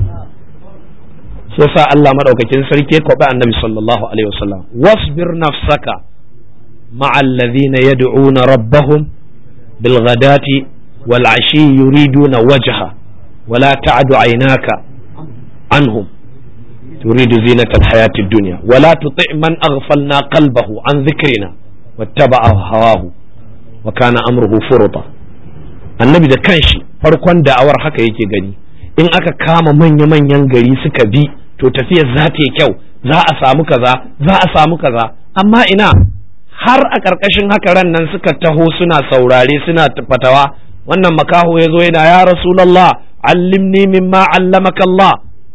so sa Allah madaukakin sarki ya kwaɓi annabi sallallahu alaihi wasallam, wasbir nafsaka ma'al ladhina yad'una rabbahum bil ghadati wal ashi yuriduna wajha wala ta'du aynaka anhum turidu zinata al hayati ad-dunya wala tuti' man aghfalna qalbahu an dhikrina wattaba'a hawahu wa kana amruhu furta. annabi da kanshi farkon da'awar haka yake gani, in aka kama manya-manyan gari suka bi to tafiyar za ta yi kyau, za a samu kaza, za a samu kaza, amma ina har a ƙarƙashin haka ran nan suka taho suna saurare suna fatawa. wannan makaho ya zo yana ya Rasulullah allimni mimma allamaka Allah,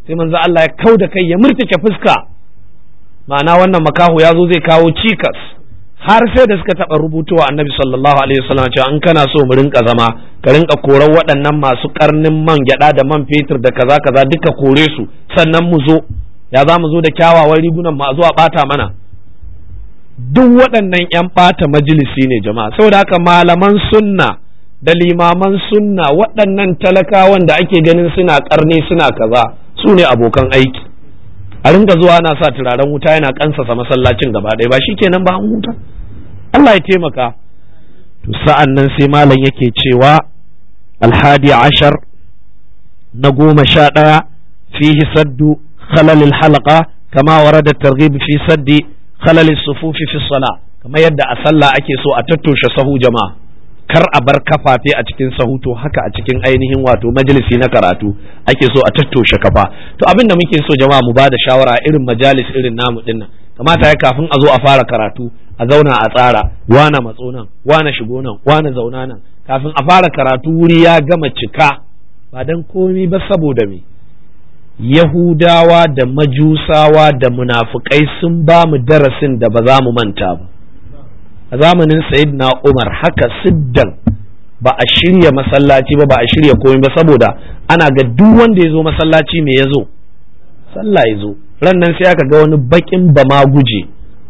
sai manzo Allah ya kauda kai ya murtake fuska, ma'ana wannan makaho ya zo zai kawo cikas, har sai da suka taɓa rubutowa annabi sallallahu alaihi wasallam cewa in kana so mu rinka zama ka rinka koran waɗannan masu karnin man gyaɗa da man fetur da kaza kaza duka kore su, sannan mu zo ya za mu zo da kyawawan rigunan ma zuwa ɓata mana. Duk waɗannan 'yan ɓata majalisi ne jama'a. Saboda haka malaman sunna da limaman sunna, waɗannan talakawan da ake ganin suna ƙarni suna kaza, su ne abokan aiki. A rinka zuwa ana sa turaren wuta yana kansasa masallacin gaba ɗaya, ba shikenan ba an huta. Allah ya taimaka. To sa'an nan sai malam yake cewa alhadi ashar na 11 fihi saddu khalalil halqa kama warada targhib fi saddi khalalis sufufi fi salah, kamar yadda a sallah ake so a tattoshe sahu jama'a, kar a bar kafafe a cikin sahu, to haka a cikin ainihin wato majalisi na karatu ake so a tattoshe kafa. To abin da muke so jama'a mu ba da shawara irin majalis irin namu dinnan, kamata ya kafin a zo a fara karatu a zauna a tsara, wana matso nan, wana shigo nan, wana zauna nan, kafin a fara karatu wuri ya gama cika, ba dan komi ba saboda me Yahudawa da Majusawa da munafukai sun ba mu darasin da ba za mu manta ba. A zamanin Sayyidina Umar haka siddan ba a shirya masallaci ba a shirya komai ba, saboda ana ga duk wanda ya zo masallaci me ya zo, sallah ya zo. Ran nan sai aka ga wani bakin bama guje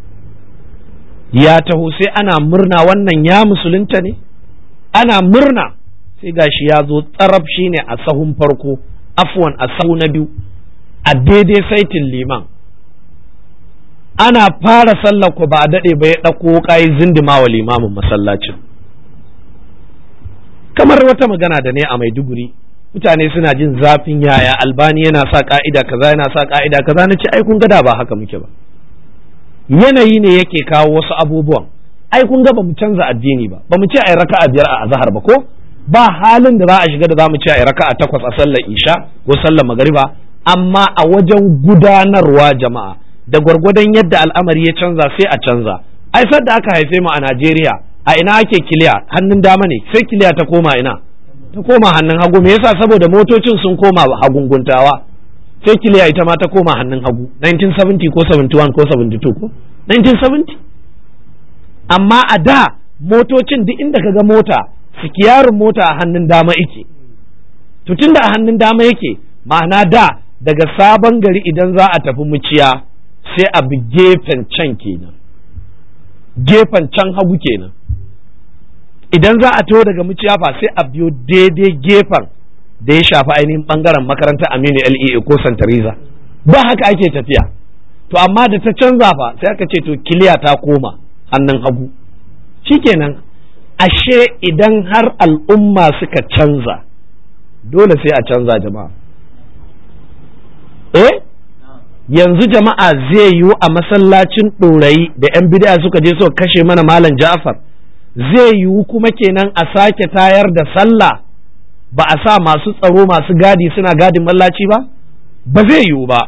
ya taho, sai ana murna wannan ya musulunta ne, ana murna sai gashi ya zo tsarab shine a sahun farko, afwan a sahu na biyu, a daidai saitin liman. Ana fara sallar ku ba a daɗe ba ya ɗauko ƙayi zindima wa limamin masallacin. Kamar wata magana da ne a Maiduguri, mutane suna jin zafin yaya Albani yana sa ƙa'ida kaza yana sa ƙa'ida kaza, na ce ai kun ga da ba haka muke ba. Yanayi ne yake kawo wasu abubuwan. Ai kun ga ba mu canza addini ba, ba mu ce ai raka'a 5 a azhar ba ko? Ba halin da za a shiga da za mu ce ai raka'a 8 a sallar isha ko sallar magariba, amma a wajen gudanarwa jama'a da gwargwadon yadda al'amari ya canza sai a canza. Ai sadda aka haife mu a Najeriya, a ina ake kiliya, hannun dama ne, sai kiliya ta koma ina, ta koma hannun hagu. Me yasa? saboda motocin sun koma hagunguntawa, sai kiliya ita ma ta koma hannun hagu. 1970 ko 71 ko 72 ko 1970. Amma a da motocin duk inda kaga mota, sikiyarin mota a hannun dama yake. To tunda a hannun dama yake, ma'ana da daga Sabon Gari idan za a tafi Muciya sai a bi gefen can kenan, gefen can hagu kenan. Idan za a taho daga Muciya fa sai a biyo daidai gefen da ya shafi ainihin bangaren makarantar Aminu LEA ko Santariza. Ba haka ake tafiya. To amma da ta canza fa sai aka ce to kiliya ta koma hannun hagu. Shikenan, ashe idan har al'umma suka canza dole sai a canza jama'a. Yanzu jama'a zai yiwu a masallacin ɗorayi da 'yan bid'a suka je suka kashe mana Malam Ja'far, zai yiwu kuma kenan a sake tayar da sallah ba a sa masu tsaro masu gadi suna gadin mallaci ba? Ba zai yiwu ba.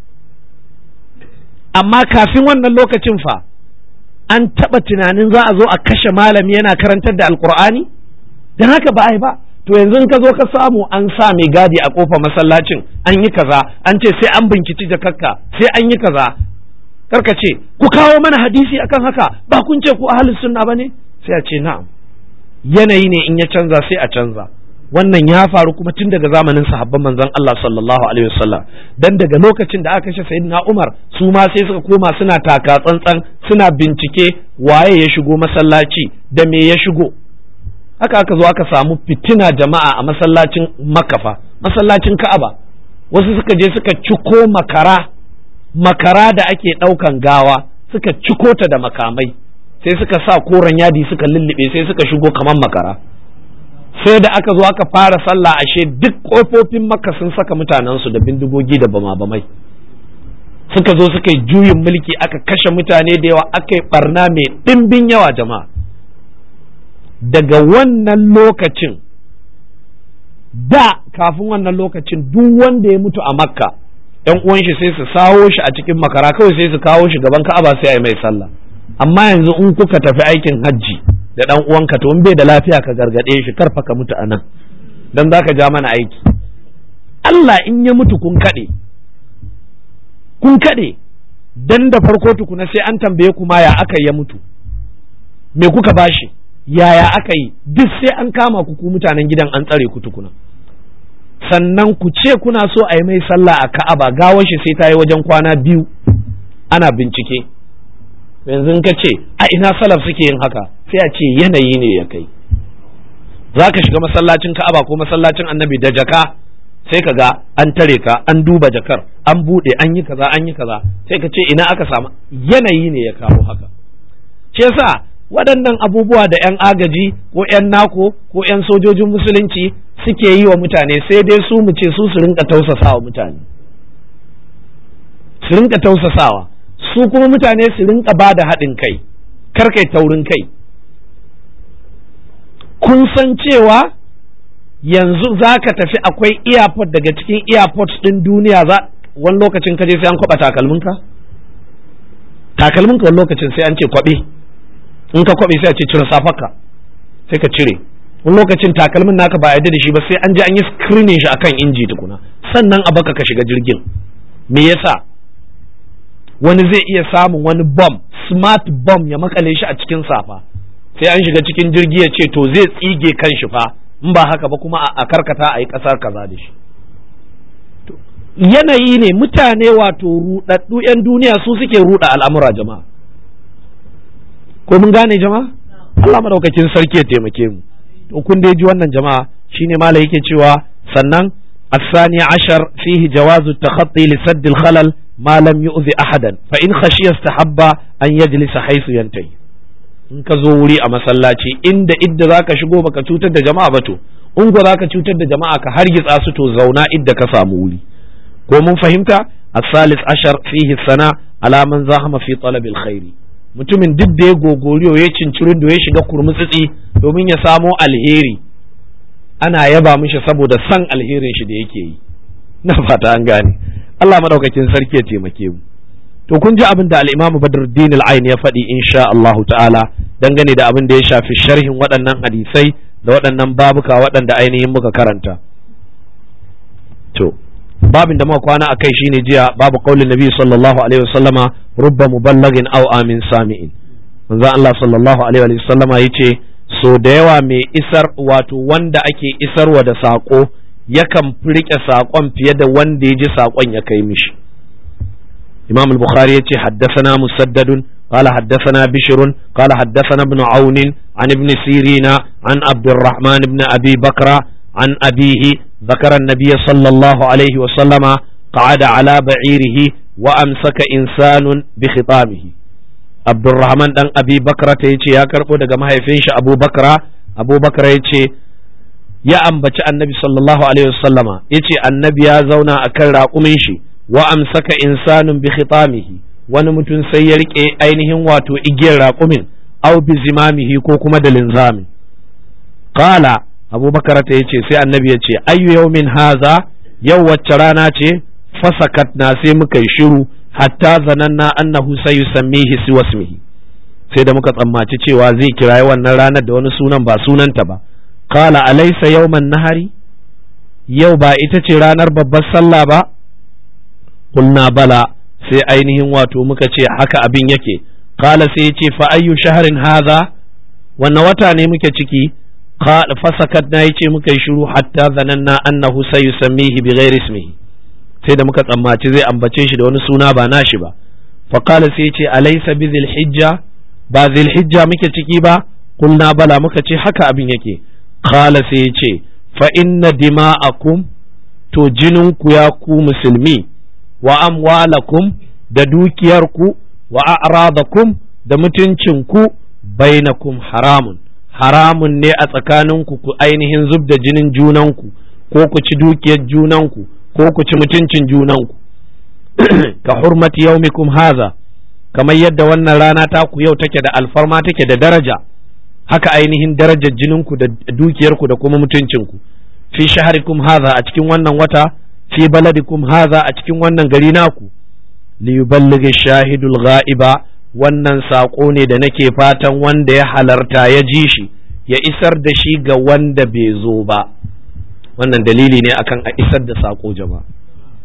Amma kafin wannan lokacin fa an taɓa tunanin za a zo a kashe malami yana karantar da Alƙur'ani? Don haka ba a yi ba. To yanzu ka zo ka samu an sa mai gadi a ƙofar masallacin, an yi kaza, an ce sai an binciki jakakka, sai an yi kaza. Karka ce ku kawo mana hadisi akan haka, ba kun ce ku ahlus sunna bane? Sai a ce na'am. Yanayi ne in ya canza sai a canza. Wannan ya faru kuma tun daga zamanin sahabban manzon Allah sallallahu alaihi wasallam. Dan daga lokacin da aka kashe Sayyidina Umar, su ma sai suka koma suna taka tsantsan, suna bincike waye ya shigo masallaci da me ya shigo. Haka aka zo aka samu fitina jama'a a masallacin Makka, masallacin Ka'aba. Wasu suka je suka ciko makara da ake ɗaukan gawa, suka ciko ta da makamai, sai suka sa koren yadi suka lullube, sai suka shigo kamar makara. Sai da aka zo aka fara sallah, ashe duk ƙofofin Makka sun saka mutanensu da bindigogi da bama-bamai. Suka zo suka yi juyin mulki, aka kashe mutane da yawa, aka yi barna mai ɗimbin yawa jama'a. Daga wannan lokacin, da kafin wannan lokacin duk wanda ya mutu a Makka, ‘yan uwan shi sai su sawo shi a cikin makara, kawai sai su kawo shi gaban Ka'aba sai a yi mai sallah. Amma yanzu in kuka tafi aikin hajji da ɗan uwanka, to in bai da lafiya ka gargaɗe shi, karfa ka mutu a nan, don za ka ja mana aiki. Allah in ya mutu kun kaɗe, kun kaɗe dan da farko tukuna sai an tambaye ku ma ya aka ya mutu, me kuka bashi, yaya aka yi, duk sai an kama ku mutanen gidan an tsare ku tukuna. Sannan ku ce kuna so a yi mai sallah a Ka'aba, gawar shi sai ta yi wajen kwana 2 ana bincike. Yanzu ka ce a ina salaf suke yin haka, sai a ce yanayi ne ya kai. Za ka shiga masallacin Ka'aba ko masallacin Annabi da jaka, sai ka ga an tare ka, an duba jakar, an buɗe, an yi kaza, sai ka ce ina aka samu, yanayi ne ya kawo haka. Ce yasa waɗannan abubuwa da 'yan agaji ko 'yan nako ko 'yan sojojin musulunci suke yi wa mutane, sai dai su mu ce su rinka tausasawa mutane, su rinka tausasawa, su kuma mutane su rinka ba da haɗin kai, kar kai taurin kai. Kun san cewa yanzu za ka tafi akwai airport daga cikin airport ɗin duniya, wani lokacin ka je sai an kwaɓa takalminka wani lokacin sai an ce kwaɓe, in ka kwaɓe sai a ce cire safarka, sai ka cire. Wani lokacin takalmin naka ba a yarda da shi ba, sai an je an yi screening shi akan inji tukuna, sannan a baka ka shiga jirgin. Me yasa? Wani zai iya samun wani bomb, smart bomb ya makale shi a cikin safa, sai an shiga cikin jirgi ya ce to zai tsige kan shi fa, in ba haka ba kuma a karkata a yi ƙasar kaza da shi. Yanayi ne, mutane wato ruɗaɗɗu 'yan duniya su suke ruɗa al'amura jama'a. Ko mun gane jama'a? Allah madaukakin sarki ya taimake mu. To kun dai ji wannan jama'a, shine malai yake cewa sannan الثاني عشر فيه جواز التخطي لسد الخلل ما لم يؤذي أحدا فإن خشي استحب أن يجلس حيث ينتهي. in ka zo wuri a masallaci idda zaka shigo baka cutar da jama'a ba to in ko zaka cutar da jama'a ka hargitsa su to zauna idda ka samu wuri. Ko mun fahimta? الثالث عشر فيه الثناء على من زاحم في طلب الخير. mutumin duk da ya gogoriyo ya cincirin da ya shiga kurmutsitsi domin ya samo alheri, ana yaba mishi saboda san alherin shi da yake yi. Na fata an gane. Allah madaukakin sarki ya taimake mu. To kun ji abin da al-Imam Badruddin al-Ain ya faɗi insha Allahu ta'ala dangane da abin da ya shafi sharhin waɗannan hadisai da waɗannan babuka waɗanda ainihin muka karanta. To babin da muka kwana akai shine jiya babu qaulin Nabi sallallahu alaihi wasallama rubba muballighin aw amin sami'in. Manzo Allah sallallahu alaihi wasallama yace so da yawa mai isar wato wanda ake isarwa da sako yakan rike sakon fiye da wanda ya ji sakon ya kai mishi. Imam al-Bukhari yace haddathana Musaddad qala haddathana Bishr qala haddathana Ibn Aun an Ibn Sirin an Abdurrahman ibn Abi Bakra an abihi ذكر النبي صلى الله عليه وسلم قعد على بعيره وأمسك إنسان بخطامه. عبد الرحمن دان أبي بكر يجي يا كربو دغ مهيفين أبو بكر يجي يا أنبتي النبي صلى الله عليه وسلم يجي النبي يا زونا أكل راقمين شي وأمسك إنسان بخطامه wani mutum sai ya rike ainihin wato igiyar raƙumin au bi zimamihi ko kuma da linzamin. Qala abubakar ta yace sai annabi ya ce ayyu yawmin haza, yau wacce rana ce? Fasakat na sai muka yi shiru hatta zananna annahu sayusammihi siwasmihi, sai da muka tsammaci cewa zai kirayi wannan ranar da wani sunan ba sunanta ba. Qala alaysa yawman nahari, yau ba ita ce ranar babbar sallah ba? Qulna bala, sai ainihin wato muka ce haka abin yake. Qala sai yace fa ayyu shahrin haza, wannan wata ne muke ciki? fasakat na yace muka yi shiru hatta zananna annahu sayusammihi bighairi ismihi, sai da muka tsammaci zai ambace shi da wani suna ba nashi ba. Fa qala sai yace alaysa bi dhilhijja, ba dhilhijja muke ciki ba? Qulna bala, muka ce haka abin yake. Qala sai yace fa inna dima'akum, to jininku ya ku musulmi, wa amwalakum, da dukiyarku, wa a'radakum, da mutuncinku, bainakum haramun, haramun ne a tsakaninku ku ainihin zub da jinin junanku, ko ku ci dukiyar junanku, ko ku ci mutuncin junanku. Ka hurmati yaumikum haza, kamar yadda wannan rana ta ku yau take da alfarma take da daraja, haka ainihin darajar jininku da dukiyarku da kuma mutuncinku. Fi shaharikum haza, a cikin wannan wata, fi baladikum haza, a cikin wannan gari naku. Li yuballighi shahidul ghaiba, wannan saƙo ne da nake fatan wanda ya halarta ya ji shi ya isar da shi ga wanda bai zo ba. Wannan dalili ne akan a isar da saƙo jama'a.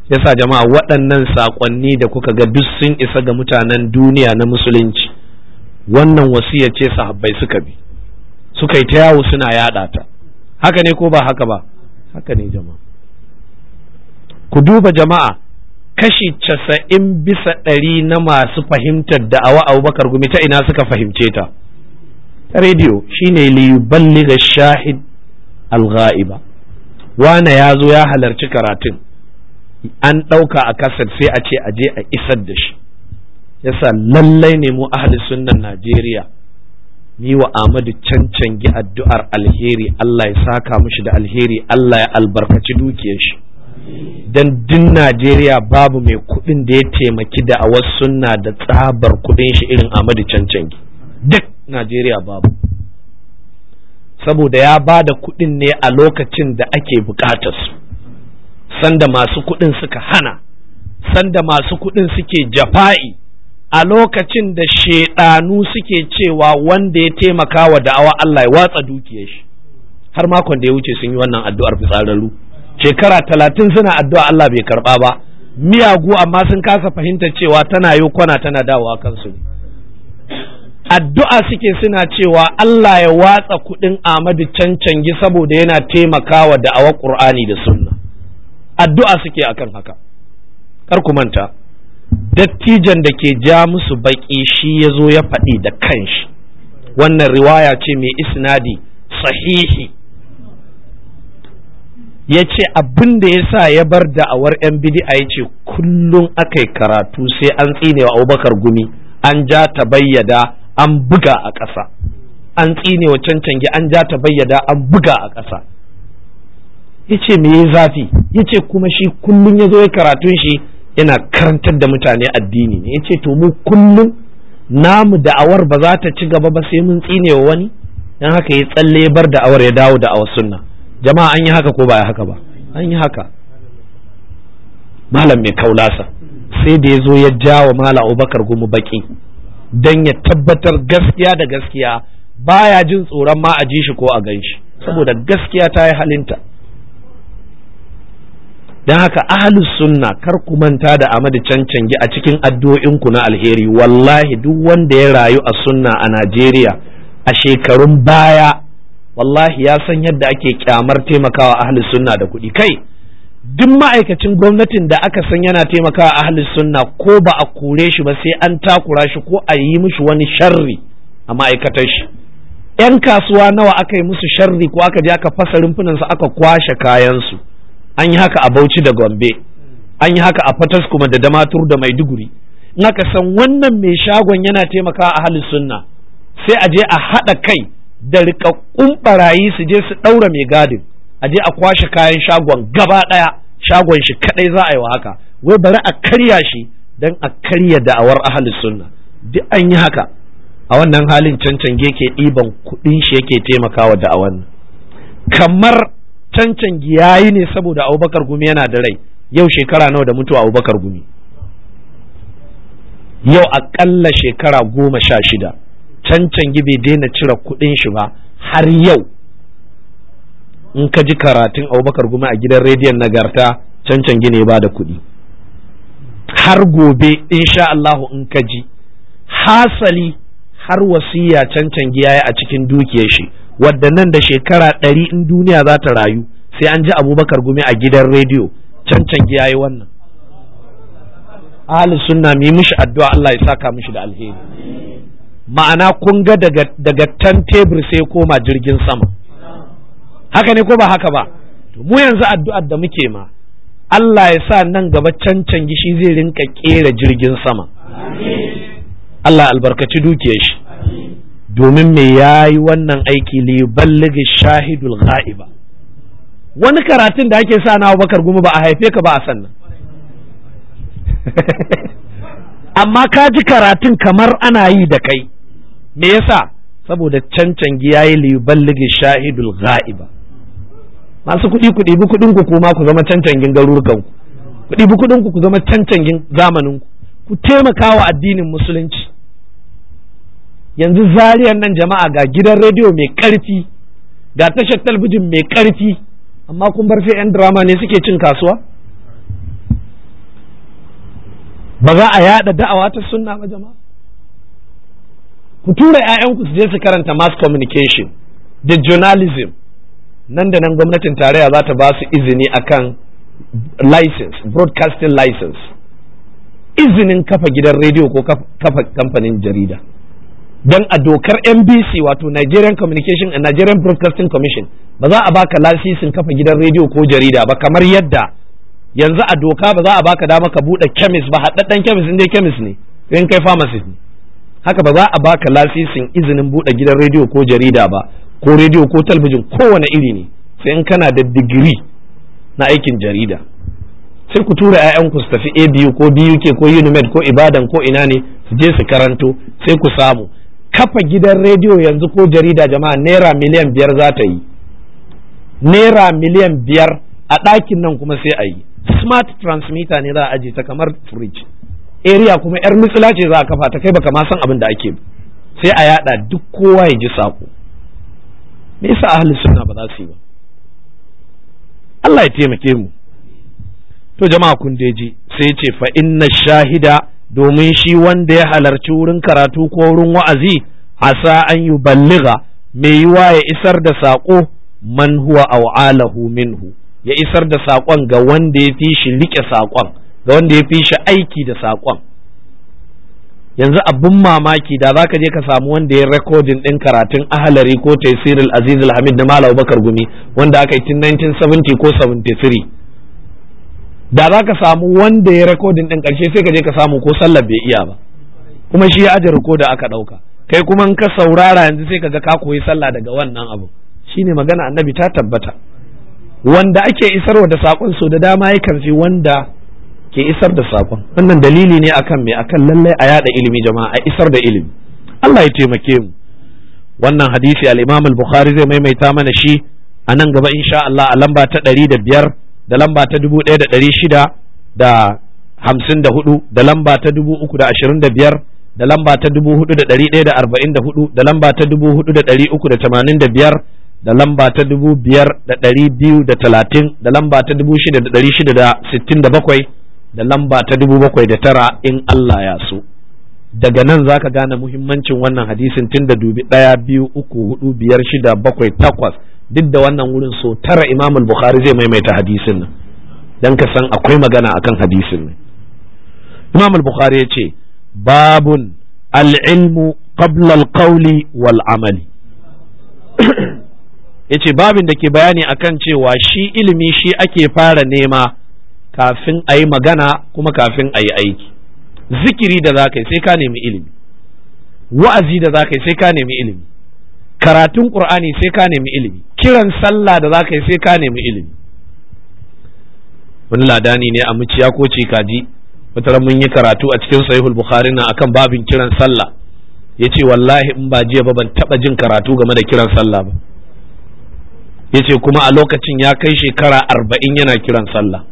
yasa jama'a waɗannan saƙonni da kuka ga duk sun isa ga mutanen duniya na musulunci, wannan wasiya ce sahabbai suka bi, suka yi ta yawo suna yaɗa ta. Haka ne ko ba haka ba? Haka ne jama'a. Ku duba jama'a, kashi 90% na masu fahimtar da'awa Abubakar Gumi ta ina suka fahimce ta? Ta rediyo. Shine li yuballigha shahid al-ghaiba. Wane ya zo ya halarci karatun, an ɗauka a kasar sai a ce a je a isar da shi. Yasa lallai ne mu ahli sunnan Najeriya ni wa Ahmadu Cancangi addu'ar alheri, Allah ya saka mishi da alheri, Allah ya albarkaci dukiyar shi. Dan din Najeriya babu mai kuɗin da ya taimaki da awar sunna da tsabar kuɗin shi irin Ahmadu Cancangi. Duk Najeriya babu. Saboda ya ba da kuɗin ne a lokacin da ake bukatar su. Sanda masu kuɗin suka hana, sanda masu kuɗin suke jafa'i, a lokacin da shedanu suke cewa wanda ya taimaka wa da'awa Allah ya watsa dukiyar shi. Har makon da ya wuce sun yi wannan addu'ar fitsararru. Shekara 30 suna addu'a Allah bai karba ba, miyagu amma sun kasa fahimtar cewa tana yi kwana tana dawowa kansu ne. Addu'a suke suna cewa Allah ya watsa kuɗin Ahmadu Cancangi saboda yana taimakawa da'awar Qur'ani da Sunna. Addu'a suke akan haka. Kar ku manta, dattijan da ke ja musu baki shi ya zo ya faɗi da kanshi. Wannan riwaya ce mai isnadi sahihi. Ya ce abin da ya sa ya bar da'awar 'yan bid'a ya ce kullum aka yi karatu sai an tsine wa Abubakar Gumi, an ja ta bayyada an buga a ƙasa, an tsine wa Cancangi an ja ta bayyada an buga a ƙasa. Ya ce me ya zafi? Ya ce kuma shi kullum ya zo ya karatun shi yana karantar da mutane addini ne. Ya ce to mu kullum namu da'awar ba za ta ci gaba ba sai mun tsine wa wani, don haka ya tsalle ya bar da'awar ya dawo da'awar sunna. Jama'a an yi haka ko ba ya haka ba? An yi haka. Malam mai kaulasa sai da ya zo ya jawo Malam Abubakar Gumi baki don ya tabbatar gaskiya da gaskiya, baya jin tsoron ma a ji shi ko a gan shi, saboda gaskiya ta yi halinta. Don haka ahlus sunna kar ku manta da Ahmadu Cancangi a cikin addu'o'inku na alheri. Wallahi duk wanda ya rayu a sunna a Najeriya a shekarun baya, wallahi ya san yadda ake kyamar taimakawa ahlus sunna da kuɗi. Kai duk ma'aikacin gwamnatin da aka san yana taimakawa ahlus sunna ko ba a kore shi ba sai an takura shi ko a yi mishi wani sharri a ma'aikatar shi. 'Yan kasuwa nawa aka yi musu sharri ko aka je aka fasa rumfunansu aka kwashe kayansu. An yi haka a Bauchi da Gombe, an yi haka a Fataskuma da Damaturu da Maiduguri. In aka san wannan mai shagon yana taimakawa ahlus sunna, sai a je a haɗa kai da rikakkun barayi su je su ɗaura mai gadin, a je a kwashe kayan shagon gaba ɗaya, shagon shi kaɗai za a yi wa haka, wai bari a karya shi don a karya da'awar ahlus sunna. Duk an yi haka. A wannan halin Cancangi ke ɗiban kuɗin shi yake taimakawa da'awar nan. Kamar Cancangi yayi ne saboda Abubakar Gumi yana da rai. Yau shekara nawa da mutuwa Abubakar Gumi? Yau aƙalla shekara 16. Cancangi bai daina cire kuɗin shi ba har yau. In ka ji karatun Abubakar Gumi a gidan rediyon Nagarta, Cancangi ne ba da kuɗi. Har gobe insha Allahu in ka ji, hasali har wasiya Cancangi yayi a cikin dukiyar shi, wadda nan da shekara 100 in duniya za ta rayu sai an ji Abubakar Gumi a gidan rediyo. Cancangi yayi wannan. Ahli sunna mi mishi addu'a Allah ya saka mishi da alheri. Ma'ana kun ga daga tan tebur sai koma jirgin sama. Haka ne ko ba haka ba? To mu yanzu addu'ar da muke ma, Allah ya sa nan gaba Cancangi shi zai rinka kera jirgin sama. Allah albarkaci dukiyar shi. Domin me yayi wannan aiki li yuballighi shahidul ghaiba. Wani karatun da ake sa na Abubakar Gumi ba a haife ka ba a sannan. Amma ka ji karatun kamar ana yi da kai. Me yasa? Saboda Cancangi yayi li yuballighi shahidul ghaiba. Masu kuɗi ku ɗibi kuɗin ku kuma ku zama Cancangin garurukan ku. Ku ɗibi kuɗin ku zama Cancangin zamanin ku. Ku taimaka wa addinin musulunci. Yanzu Zariyan nan jama'a ga gidan rediyo mai ƙarfi, ga tashar talbijin mai ƙarfi, amma kun bar sai 'yan drama ne suke cin kasuwa? ba za a yada da'awa ta sunna ba jama'a? Ku tura 'ya'yanku su je su karanta mass communication da journalism, nan da nan gwamnatin tarayya za ta ba su izini akan license, broadcasting license, izinin kafa gidan rediyo ko kafa kamfanin jarida. Don a dokar NBC wato Nigerian Communication and Nigerian Broadcasting Commission ba za a baka lasisin kafa gidan rediyo ko jarida ba, kamar yadda yanzu a doka ba za a baka dama ka bude chemist ba, haɗaɗɗen chemist in dai chemist ne, in kai pharmacist ne. Haka ba za a baka lasisin izinin bude gidan rediyo ko jarida ba, ko rediyo ko talabijin kowane iri ne, sai in kana da digiri na aikin jarida. Sai ku tura 'ya'yanku su tafi ABU ko BUK ko UNIMED ko Ibadan ko ina ne su je su karanto, sai ku samu kafa gidan rediyo yanzu ko jarida jama'a naira miliyan 5 za ta yi, naira miliyan 5 a ɗakin nan kuma sai a yi smart transmitter ne za a aje ta kamar fridge, area kuma yar mitsila ce za a kafa ta, kai baka ma san abin da ake, sai a yada duk kowa ya ji sako. Me yasa ahli sunna ba za su yi ba? Allah ya taimake mu. To jama'a kun ji sai ce fa inna shahida, domin shi wanda ya halarci wurin karatu ko wurin wa'azi, asa an yi balliga, mai yiwa ya isar da saƙo, man huwa aw'alahu minhu, ya isar da saƙon ga wanda ya fi shi riƙe saƙon, ga wanda ya fi shi aiki da saƙon. Yanzu abin mamaki da za ka je ka samu wanda ya rekodin ɗin karatun ahalari ko tafsirul aziz hamid na Malam Bakar Gumi wanda aka yi tun 1970 ko 73, da za ka samu wanda ya rekodin ɗin ƙarshe sai ka je ka samu ko sallar bai iya ba, kuma shi ya aje rikoda aka ɗauka, kai kuma in ka saurara yanzu sai ka ga ka koyi sallah daga wannan abu. Shine magana annabi ta tabbata, wanda ake isarwa da saƙon so da dama yakan fi wanda ke isar da saƙon. Wannan dalili ne akan me, akan lallai a yada ilimi jama'a, a isar da ilimi. Allah ya taimake mu. Wannan hadisi al-Imam al-Bukhari zai maimaita mana shi a nan gaba insha Allah a lamba ta 105 da lamba ta 1654 da lamba ta 325 da lamba ta 4144 da lamba ta 4385 da lamba ta 5230 da lamba ta 6667 da lamba ta 7009 in Allah ya so. Daga nan zaka gane muhimmancin wannan hadisin tun da dubi 1 2 3 4 5 6 7 8 duk da wannan wurin so tara Imam al-Bukhari zai maimaita hadisin nan dan ka san akwai magana akan hadisin nan. Imam al-Bukhari ya ce babun al-ilmu qabla al-qawli wal amali. Yace babin da ke bayani akan cewa shi ilimi shi ake fara nema kafin a yi magana kuma kafin a yi aiki. Zikiri da za ka yi sai ka nemi ilimi, wa'azi da za ka yi sai ka nemi ilimi, karatun ƙur'ani sai ka nemi ilimi, kiran sallah da za ka yi sai ka nemi ilimi. Wani ladani ne a muciya ko cikaji, wata mun yi karatu a cikin sahihul bukhari na akan babin kiran sallah, ya ce wallahi in ba jiya ba ban taɓa jin karatu game da kiran sallah ba. Ya ce kuma a lokacin ya kai shekara 40 yana kiran sallah.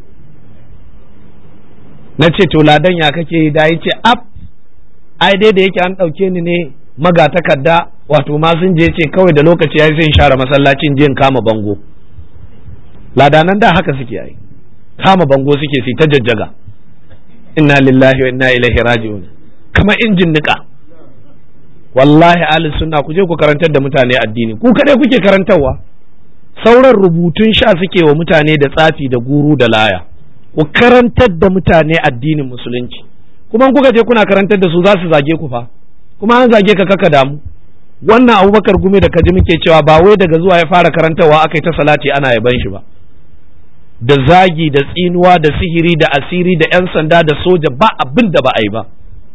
Na ce to ladan ya kake yi, da ya ce ab ai dai da yake an ɗauke ni ne magatakarda wato masun je ce kawai da lokaci ya yi sai share masallacin jin kama bango. Ladanan da haka suke yi, kama bango suke su ta jajjaga, inna lillahi wa inna ilaihi raji'un, kamar injin nika. Wallahi ahli sunna ku je ku karantar da mutane addini, ku kadai kuke karantarwa, sauran rubutun sha suke wa mutane da tsafi da guru da laya. Ku karantar da mutane addinin musulunci, kuma kuka je kuna karantar da su za su zage ku fa, kuma an zage ka kaka damu. Wannan Abubakar Gumi da kaji muke cewa ba wai daga zuwa ya fara karantarwa aka yi ta salati ana yaban shi ba, da zagi da tsinuwa da sihiri da asiri da 'yan sanda da soja ba abin da ba a yi ba.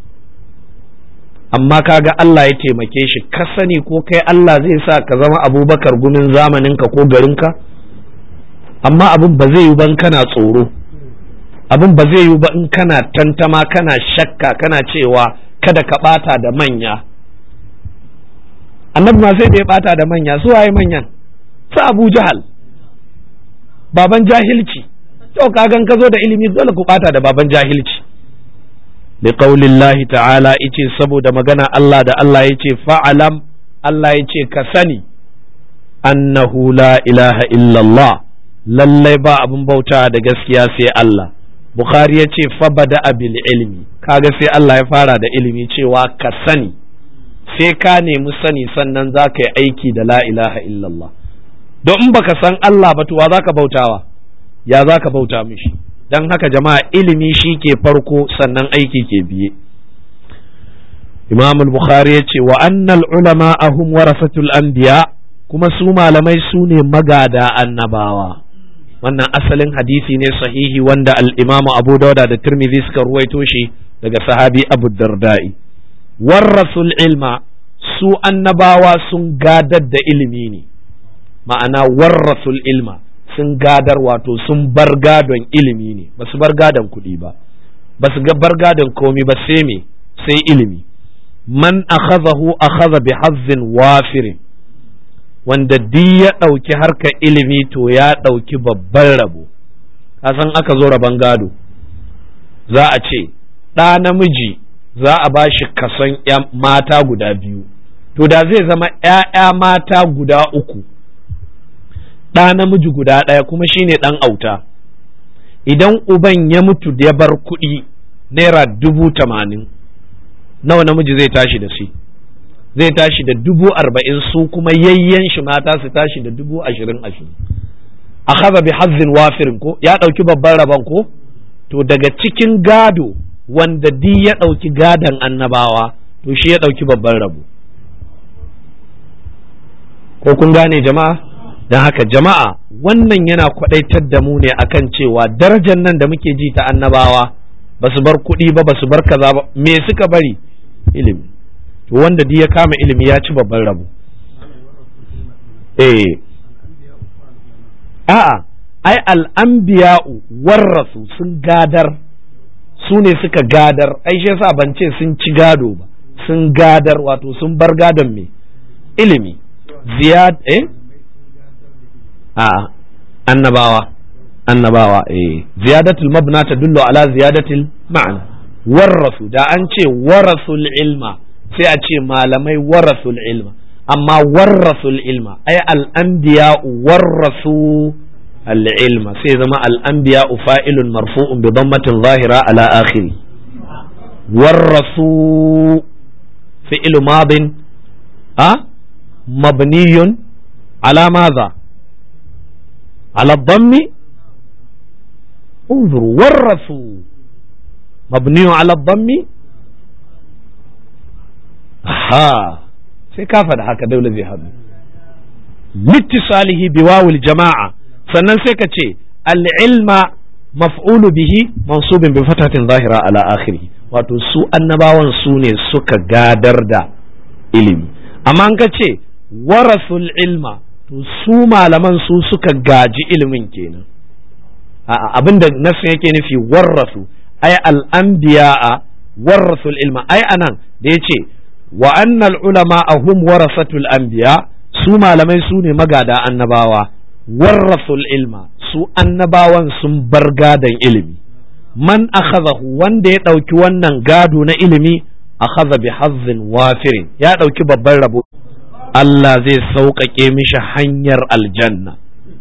Amma kaga Allah ya taimake shi, ka sani ko kai Allah zai sa ka zama Abubakar Gumin zamaninka ko garinka? Amma abin ba zai yi ban kana tsoro, abin ba zai yi ba in kana tantama kana shakka kana cewa kada ka bata da manya. Annabi ma sai da ya bata da manya. Su waye manyan? Su Abu Jahal, baban jahilci. To kagan ka zo da ilimi dole ku bata da baban jahilci. Bi qaulillahi ta'ala, yace saboda magana Allah da Allah yace fa'alam, Allah yace ka sani annahu la ilaha illallah, lallai ba abin bauta da gaskiya sai Allah, Bukhari ya ce fabada bil ilmi, kaga sai Allah ya fara da ilimi cewa ka sani, sai ka nemi sani sannan za ka yi aiki da la ilaha illallah. Don in baka san Allah ba to wa za ka bautawa, ya za ka bauta mishi. Don haka jama'a ilimi shi ke farko sannan aiki ke biye. Imam al-Bukhari ya ce wa annal ulama ahum warasatul anbiya, kuma su malamai su ne magada annabawa. Wannan asalin hadisi ne sahihi wanda al-Imam Abu Dawud da Tirmidhi suka ruwaito shi daga sahabi Abu Darda'i. Warasul ilma, su annabawa sun gadar da ilimi ne, ma'ana warasul ilma sun gadar, wato sun bar gadon ilimi ne, ba su bar gadon kuɗi ba, ba su bar gadon komi ba, sai me, sai ilimi. Man akhadhahu akhadha bi hazzin wafirin, wanda duk ya ɗauki harkar ilimi to ya ɗauki babban rabo. Kasan aka zo rabon gado za a ce ɗa namiji za a ba shi kason mata guda biyu, to da zai zama ‘ya'ya mata guda uku, ɗa namiji guda ɗaya kuma shine ɗan auta. Idan uban ya mutu da ya bar kuɗi naira 80,000, nawa namiji zai tashi da shi? Zai tashi da 40,000, su kuma yayyen shi mata su tashi da 20,000. Akhadha bi hazzin wafirin ko ya ɗauki babban rabon ko? To daga cikin gado wanda di ya ɗauki gadon annabawa to shi ya ɗauki babban rabo. Ko kun gane jama'a? Don haka jama'a wannan yana kwaɗaitar da mu ne akan cewa darajar nan da muke ji ta annabawa ba su bar kuɗi ba, ba su bar kaza ba, me suka bari? Ilimi. To wanda di ya kama ilimi ya ci babban rabo. A'a, ai al'anbiya'u warrasu sun gadar, su ne suka gadar, ai shi yasa ban ce sun ci gado ba, sun gadar, wato sun bar gadon me? Ilimi. A'a, annabawa ziyadatul mabna tadullu ala ziyadatil ma'ana. Warrasu, da an ce warasul ilma sai a ce malamai warasul ilma, amma warrasul ilma ai al'anbiya'u warrasu al'ilma, sai zama al'anbiya'u fa'ilun marfu'un bi dammatin zahira ala akhiri. Warrasu fi'lu madin mabniyun ala madha? على الضم. انظروا ورثوا مبني على الضم. sai ka faɗa haka daula zai haɗu littisalihi biwawul jama'a, sannan sai ka ce al'ilma maf'ulu bihi mansubin bi fatatin zahira ala akhirih, wato su annabawan su ne suka gadar da ilimi. Amma an ka ce warasul ilma, to su malaman su suka gaji ilimin kenan. Abinda nasu yake nufi warrasu ay al'anbiya'a warrasul ilma, ai anan da yace wa annal ulama hum warasatul anbiya, su malamai su ne magada annabawa, warrasul ilma, su annabawan sun bar gadon ilimi. Man akhadahu, wanda ya ɗauki wannan gado na ilimi, akhadha bi hazzin wafirin, ya ɗauki babban rabo. Allah zai sauƙaƙe mishi hanyar aljanna.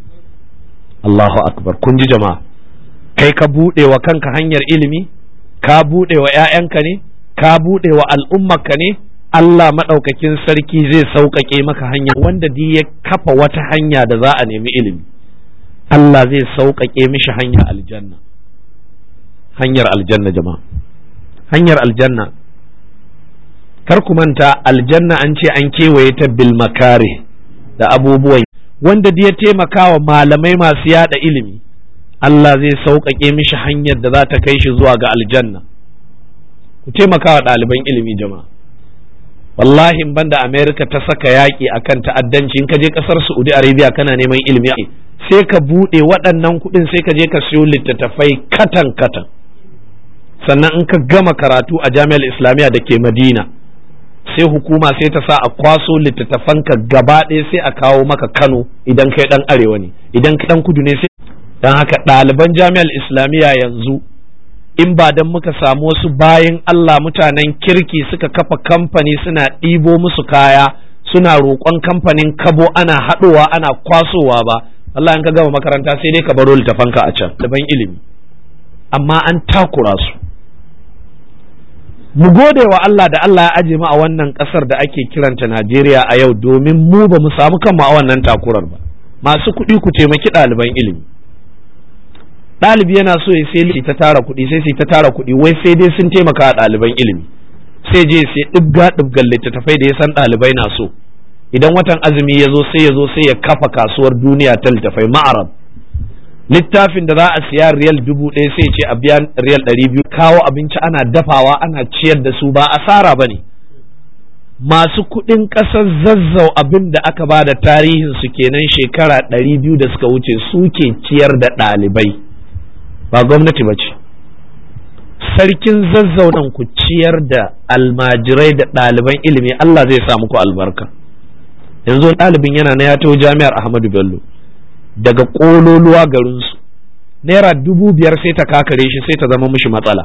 Allahu akbar. Kun ji jama'a, kai ka buɗe wa kanka hanyar ilimi, ka buɗe wa ‘ya'yanka ne, ka buɗe wa al'ummarka ne, Allah maɗaukakin sarki zai sauƙaƙe maka hanya. Wanda di ya kafa wata hanya da za a nemi ilimi, Allah zai sauƙaƙe mishi hanyar aljanna. Hanyar aljanna jama'a, hanyar aljanna. Kar ku manta aljanna an ce an kewaye ta bil makare da abubuwan, wanda da ya taimaka wa malamai masu yada ilimi, Allah zai sauƙaƙe mishi hanyar da za ta kai shi zuwa ga aljanna. Ku taimaka wa ɗaliban ilimi jama'a. Wallahi banda America ta saka yaƙi akan ta'addanci, in ka je ƙasar Saudi Arabia kana neman ilimi sai ka buɗe waɗannan kuɗin sai ka je ka siyo littattafai katan katan, sannan in ka gama karatu a jami'ar Islamiyya da ke Madina, sai hukuma sai ta sa a kwaso littattafanka gaba ɗaya sai a kawo maka Kano idan kai ɗan arewa ne, idan kai ɗan kudu ne sai. Don haka ɗaliban jami'ar Islamiyya yanzu, in ba dan muka samu wasu bayan Allah mutanen kirki suka kafa kamfani suna ɗibo musu kaya, suna roƙon kamfanin kabo ana haɗowa ana kwasowa ba, Allah in ka gama makaranta sai dai ka baro littafanka a can. Ɗaliban ilimi amma an takura su. Mu gode wa Allah da Allah ya aje mu a wannan ƙasar da ake kiranta Najeriya a yau, domin mu ba mu samu kanmu a wannan takurar ba. Masu kuɗi ku taimaki ɗaliban ilimi. Ɗalibi yana so ya sai ta tara kuɗi, sai ta tara kuɗi, wai sai dai sun taimaka a ɗaliban ilimi. Sai je sai ɗibgan littattafai da ya san ɗalibai na so. Idan watan azumi ya zo sai ya kafa kasuwar duniya ta littattafai, ma'arab. Littafin da za a siya riyal 1000 sai ce a biya riyal 200, kawo abinci ana dafawa ana ciyar da su, ba asara ba ne. Masu kuɗin ƙasar Zazzau abin da aka ba da tarihin su kenan shekara 200 da suka wuce, suke ciyar da ɗalibai, ba gwamnati ba ce. Sarkin Zazzau nan ku ciyar da almajirai da ɗaliban ilimi, Allah zai sa muku albarka. Yanzu ɗalibin yana na ya taho jami'ar Ahmadu Bello daga ƙololuwa garinsu, naira 5,000 sai ta kakare shi, sai ta zama mishi matsala.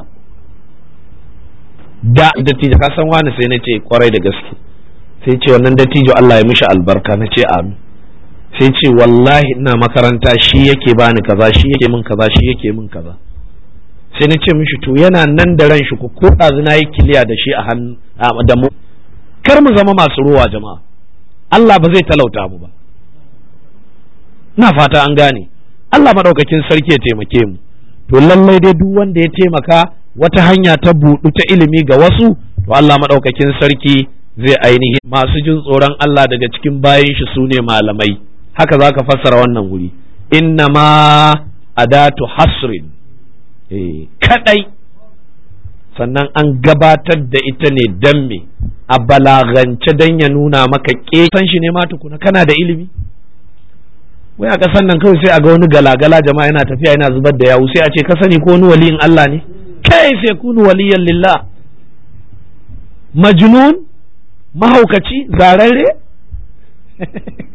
Da dattijo ka san wani, sai na ce kwarai da gaske, sai ce wannan dattijo Allah ya mishi albarka, na ce amin. Sai ce wallahi ina makaranta shi yake bani kaza, shi yake min kaza, shi yake min kaza. Sai na ce mishi to yana nan da ran shi, ko ɗazu na yi kiliya da shi a hannu da mu. Kar mu zama masu ruwa jama'a, Allah ba zai talauta mu ba. Ina fata an gane. Allah maɗaukakin sarki ya taimake mu. To lallai dai duk wanda ya taimaka wata hanya ta buɗu ta ilimi ga wasu, to Allah maɗaukakin sarki zai ainihin masu jin tsoron Allah daga cikin bayan shi su ne malamai. Haka za ka fassara wannan wuri. Inna ma adatu hasrin, kadai, sannan an gabatar da ita ne dan me, a balagance dan ya nuna maka san shi ne ma tukuna kana da ilimi. Wai a ƙasar nan kawai sai a ga wani galagala jama'a yana tafiya yana zubar da yawu, sai a ce ka sani ko wani waliyin Allah ne? Kai sai kunu waliyan lillah. Majnun, mahaukaci, zararre.